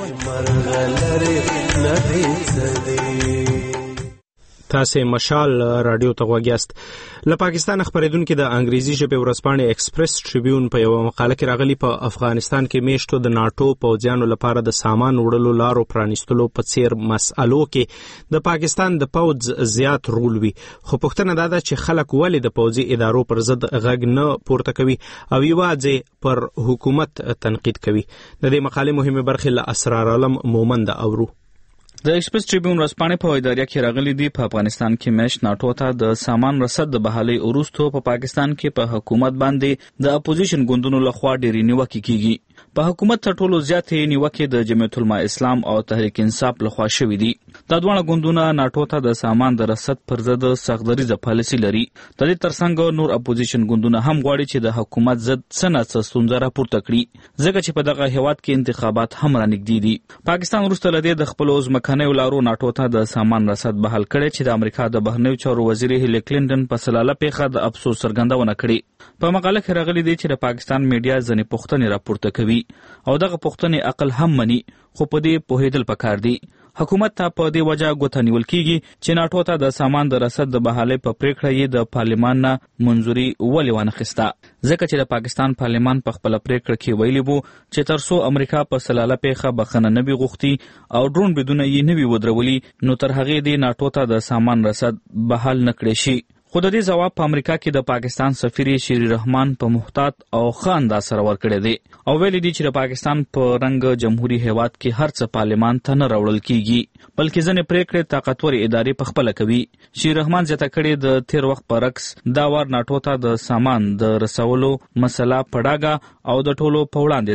تاسو مشال رادیو ته غوږیاست. له پاکستان خبرېدونکو د انګریزي ژبې ورځپاڼې ایکسپریس ټریبیون په یو مقاله کې راغلي په افغانستان کې میشتو د ناتو پوځیانو لپاره د سامان وړلو لارو پرانیستلو په څیر مسالو کې د پاکستان د پوځ زیات رول وي. خو پوښتنه دا ده چې خلک ولې د پوځي ادارو پر ضد غږ نه پورته کوي او یوازې پر حکومت تنقید کوي. د دې مقالې مهمه برخه له اسرار عالم مومند اورو. د ایکسپریس ټریبیون ورځپاڼې په اداره کې راغلي دي په افغانستان کې میش ناتو ته د سامان رسد د بحالي اوروستو په پاکستان کې په حکومت باندې د اپوزیشن ګوندونو لخوا ډېری نیوکې کیږي. په حکومت تر ټولو زیاتې نیوکې د جمعیت العلماء اسلام او تحریک انصاف لخوا شوې دي. دا دواړه ګوندونه ناتو ته د سامان د رسد پر ضد سختدریزه پالیسي لري. د دې ترڅنګ نور اپوزیشن ګوندونه هم غواړي چې د حکومت ضد څه نه څه ستونزه راپورته کړي ځکه چې په دغه هیواد کې انتخابات هم رانږدې دي. پاکستان وروسته له دې د خپلو ځمکنیو لارو ناتو ته د سامان رسد بحال کړی چې د امریکا د بهرنیو چارو وزیر هیلي کلینټن په سلاله پیښه د افسوس څرګندونه کړې. په مقاله کې راغلي دي چې د پاکستان میډیا ځینې پوښتنې راپورته کوي او دغه پوښتنې عقل هم مني خو په دې پوهېدل پکار دي. حکومت ته په دې وجه ګوته نیول کیږي چې ناتو ته د سامان د رسد د بحالۍ په پریکړه یې د پارلمان نه منظوري ولې وانخیسته ځکه چې د پاکستان پارلمان په خپله پریکړه کې ویلي وو چې تر څو امریکا په سلاله پیښه بخښنه نه وي غوښتي او ډرون بریدونه یې نه وي ودرولي نو تر هغې دې ناتو ته د سامان رسد بحال نه کړی شي. خو د دې ځواب په امریکا کې د پاکستان سفیر شیری رحمان په محتاط او ښه انداز سره ورکړی دی او ویلي دي چې د پاکستان په رنګ جمهوریت هیواد کې هر څه پارلمان ته نه راوړل کیږي بلکې ځینې پریکړې طاقتورې ادارې په خپله کوي. شیری رحمان زیاته کړې د تیر وخت برعکس دا وار ناتو ته د سامان د رسولو مسله په ډاګه او د ټولو په وړاندې ده.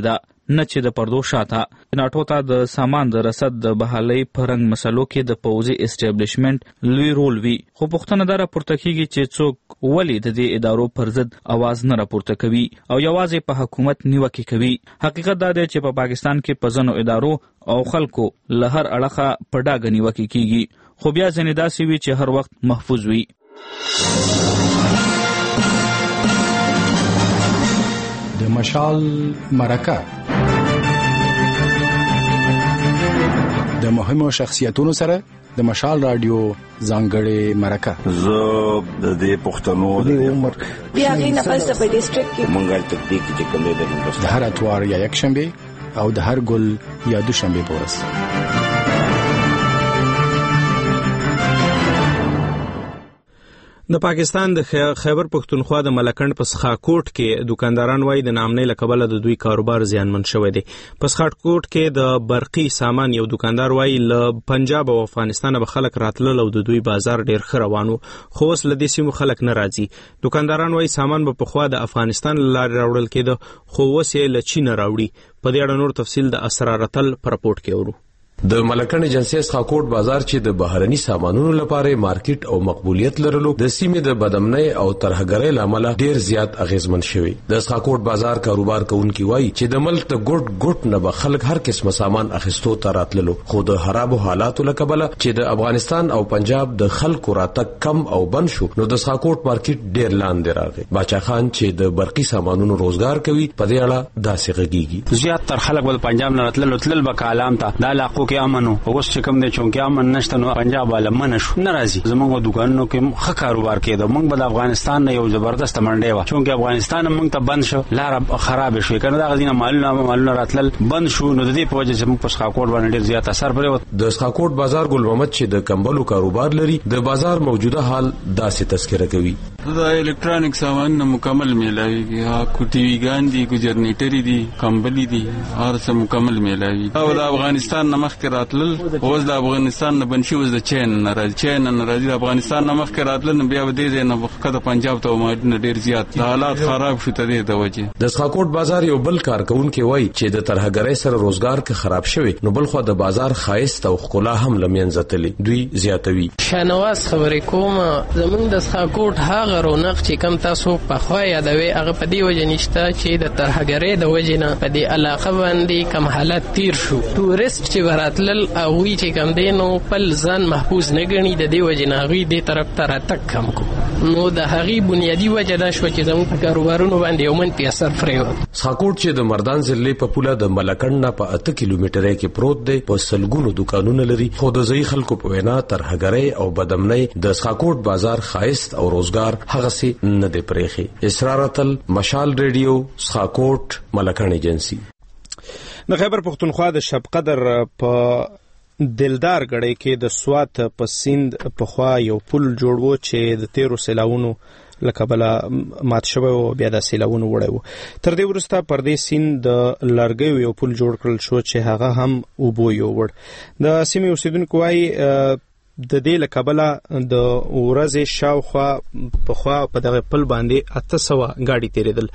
نه چې د پردو شاته. ناټو ته د سامان د رسد د بحالۍ په رنګ مسلو کې د پوځي اسټابلیشمنټ لوی رول وي، خو پوښتنه دا راپورته کیږي چې څوک ولې د دې ادارو پر ضد اواز نه راپورته کوي او یوازې په حکومت نیوکې کوي. حقیقت دا دی چې په پاکستان کې په ځینو ادارو او خلکو له هر اړخه په ډاګه نیوکې کیږي، خو بیا ځینې داسې وي چې هر وخت محفوظ وي. د مشال مرکه د مهمو شخصیتونو سره د مشال رادیو ځانګړې مرکه. زه د دې پښتنو د عمر بیا غي نه پس په ډیسټریکټ کې منګل تکتیک چې کوم دی د هر اتوار یا یک شنبه او د هر ګل یا دوشنبه پورس. د پاکستان د خیبر پختونخوا د ملکنډ په سخاکوټ کې دکانداران وایي د نامنۍ له کبله د دوی کاروبار زیانمن شوی دی. په سخاکوټ کې د برقي سامان یو دکاندار وایي له پنجاب او افغانستان به خلک راتلل او د دوی بازار ډیر ښه روان و، خو اوس له دې سیمو خلک نه راځي. دکانداران وایي سامان به پخوا د افغانستان له لارې راوړل کېده، خو اوس یې له چین راوړي. په دې اړه نور تفصیل د اسرارتل په راپورټ کې اورو. د ملکنډ ایجنسی سخاکوټ بازار چې د بهرني سامانونو لپاره مارکیټ او مقبولیت لرلو د سیمې د بدامنۍ او ترهګرۍ لامل ډیر زیات اغیزمن شوی. د سخاکوټ بازار کاروبار کوونکي وایي چې د ملک د ګډ ګډ نه به خلک هر قسمه سامان اخیستو ته راتللو، خو د خرابو حالاتو له کبله چې د افغانستان او پنجاب د خلکو راتګ کم او بند شو، نو د سخاکوټ مارکیټ ډیر لاندې راغی. باچا خان چې د برقي سامانونو روزګار کوي په دې اړه داسې غږیږي. زیات تر خلک ول پنجاب نه راتلل تلل به کالام ته د علاقو کې امن او اوس چې کوم دی چونکه امن نشته نو پنجاب والا من شو ناراضي. زموږ دکانونو کې ښه کاروبار کېده، موږ به د افغانستان نه یو زبردست منډه و، چونکه افغانستان موږ ته بند شو، لار خراب شو، کنه دا غزینه مالونه مالونه راتلل بند شو، نو د دې په وجه چې موږ په سخاکوټ باندې ډیر زیات اثر پرې. د سخاکوټ بازار ګل محمد چې د کمبلو کاروبار لري د بازار موجوده حال داسې تذکرہ کوي. دا الکترونیک سامان مکمل میلاویږي، ها کو ټي وی ګان دي، کو جنریټر دي، کمبلي دي، هر څه مکمل میلاویږي. او د افغانستان نه مخکې راتلل اوس د افغانستان نه بنشي، اوس د چین نه راځي، چین نه راځي. د افغانستان نه مخکې راتلل بیا به دې ځای نه وخت پنجاب ته ماډن ډیر زیات د حالات خراب شو ته دې د وجه. د سخاکوټ بازار یو بل کارکونکي وایي چې د ترهګرۍ سره روزګار کې خراب شوی، نو بل خو د بازار خایست او ښکلا هم لمنځه تللی. دوی زیاتوي. شنواز خبرې کوم، زمونږ د سخاکوټ هغه رونق چې کم تاسو په خوا یادوي هغه په دې وجه نشته چې د ترهګرۍ د وجه نه په دې علاقه باندې کم حالت تیر شو. ټورست چې وراتلل او وی چې کم دینو پل ځان محفوظ نه ګڼي، د دې وجه نه هغوی دې طرف ته راتګ کم کو، نو د هغې بنیادي وجه دا شوه چې زموږ په کاروبارونو باندې یو منفي اثر پرېوت. سخاکوټ چې د مردان ضلعې په پوله د ملکنډ نه په اته کیلومتره کې پروت دی، په سلګونو دکانونه لري، خو د ځایي خلکو په وینا ترهګرۍ او بدامنۍ د سخاکوټ بازار خایست او روزګار هغسې نه دی پرېښی. اسرارتل، مشال ریډیو، سخاکوټ، ملکنډ ایجنسی. د خیبر پختونخوا د شب قدر په دلدار غړی کې د سوات په سیند په خوا یو پل جوړ و چې د تیرو سیلاونو لکبله مات شوی او بیا د سیلاونو وړی و. تر دې وروسته پر دې سیند د لرګیو یو پل جوړ کړل شو چې هغه هم اوبو یوړ. د سیمې اوسیدونکو وایي د دې لکبله د ورځې شاوخوا په خوا په دغه پل باندې اته سوه ګاډي تیرېدل.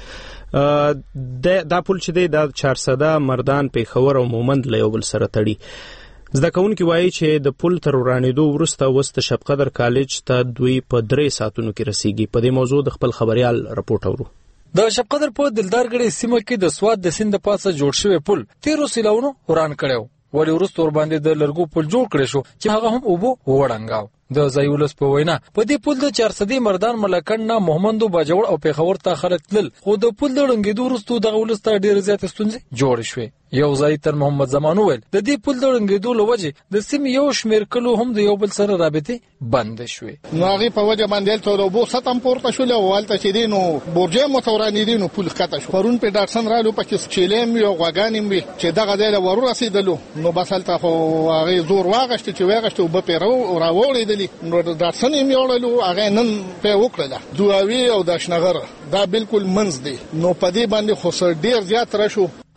دا پل چې دی دا چارسده، مردان، پیښور او مومند له یو بل سره تړي. زده کوونکي وایي چې د پل تر ورانېدو وروسته اوس د شب قدر کالج ته دوی په درې ساعتونو کې رسیږي. په دې موضوع د خپل خبريال رپورټ اورو. د شب قدر په دلدار غړي سیمه کې د سوات د سیند پاسه جوړ شوی پل تیرو سیلاونو وران کړو، ولی وروسته ور باندې د لرګو پل جوړ کړی شو چې هغه هم اوبو وړنګاو. د زایولس په وینا په دې پل د چارسدي، مردان، ملکنډ نه محمدو، باجوړ او پیښور ته خلک تلل، خو د پل د ړنګېدو وروسته دغه ولس ته ډېرې زیاتې ستونزې جوړې شوې. یو ځای تر محمد زمان وویل د دې پل د ړنګېدو له وجې د سیمې یو شمېر کلو هم د یو بل سره رابطې بندې شوې. نو هغې په وجه باندې هلته د اوبو سطح هم پورته شولې او هلته چې دی نو برجې هم ورته ورانېدې، نو پل ښکته شو. پرون پې ډاکسن رالو، پکې چیلې هم وي او غواګانې هم وي چې دغه ځای له ورورسېدلو، نو بس هلته خو هغې زور واغېشتې چې ویغېشتې اوبه پې راوړېدلې، نو ډاکسن یې مې وړلو، هغې نن پې وکړله. دوهوي او د اشنغر دا بالکل منځ دی، نو په دې باندې خو ډېر زیات رش و.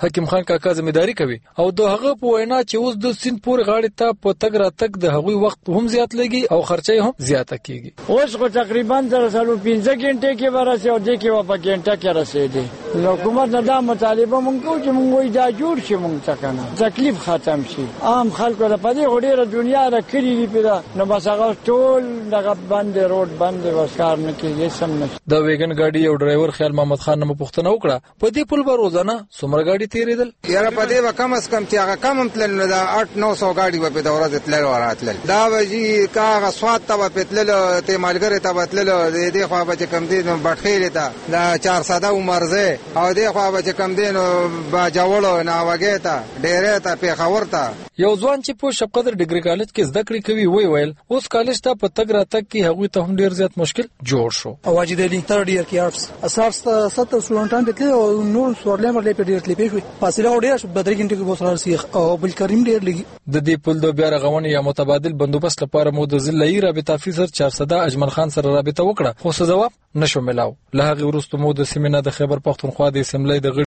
حکیم خان کاکا ځمېداري کوي او د هغه په وینا چې اوس د سیند پورې غاړې ته په تګ راتګ د هغوی وخت هم زیات لګي او خرچه هم زیاته کیږي. اوس خو تقریبا تر څلور پنځه غنټې کې ورسې او د کې و په غنټه کې رسېدي. نو حکومت نه دا مطالبه مونږ کوو چې مونږ وای دا جوړ شي مونږ څنګه تکلیف ختم شي. عام خلکو ته په دې وړه دنیا را کړی دی پیدا نو بس هغه ټول دغه باندې روډ باندې وسکار نه کیږي سم نه. د ویګن ګاډي یو ډرایور خیال محمد خان نه پوښتنه وکړه په دې پل به روزانه څومره ګاډي تیرېدل؟ یاره په دې به کم از کم چې هغه کم هم تلل نو دا اټ نو سو ګاډي به په د ورځې تلل او راتلل. دا به جي کاغه سواد ته به تلل ته مالګری ته به تلل د دې خوا به کم دي نو بټخېلې ته دا چار ساده عمرزه او دې خوا به کم دي نو با جوړو نه وګه ته ډېرې ته پیښور ته. یو ځوان چې په شپ قدر ډیګري کالج کې زده کړې کوي وی ویل اوس کالج ته په تګ راتګ کې هغوی ته هم ډیر زیات مشکل جوړ شو. واجد علي تر ډیر کې آرټس اساس ستر سټوډنټان دي او نور سورلې مرلې په ډیر تلې شوې فاصله ډیر بدري غنټې کې بوسره سیخ او بل کریم ډیر لګي. د دې پل د بیا رغونې یا متبادل بندوبست لپاره مو د ضلعي رابطه افیسر چار صدا اجمل خان سره رابطه وکړه خو څه جواب نشو ملاو. له هغه وروسته مو د سیمینار د خیبر پختونخوا د اسمبلی د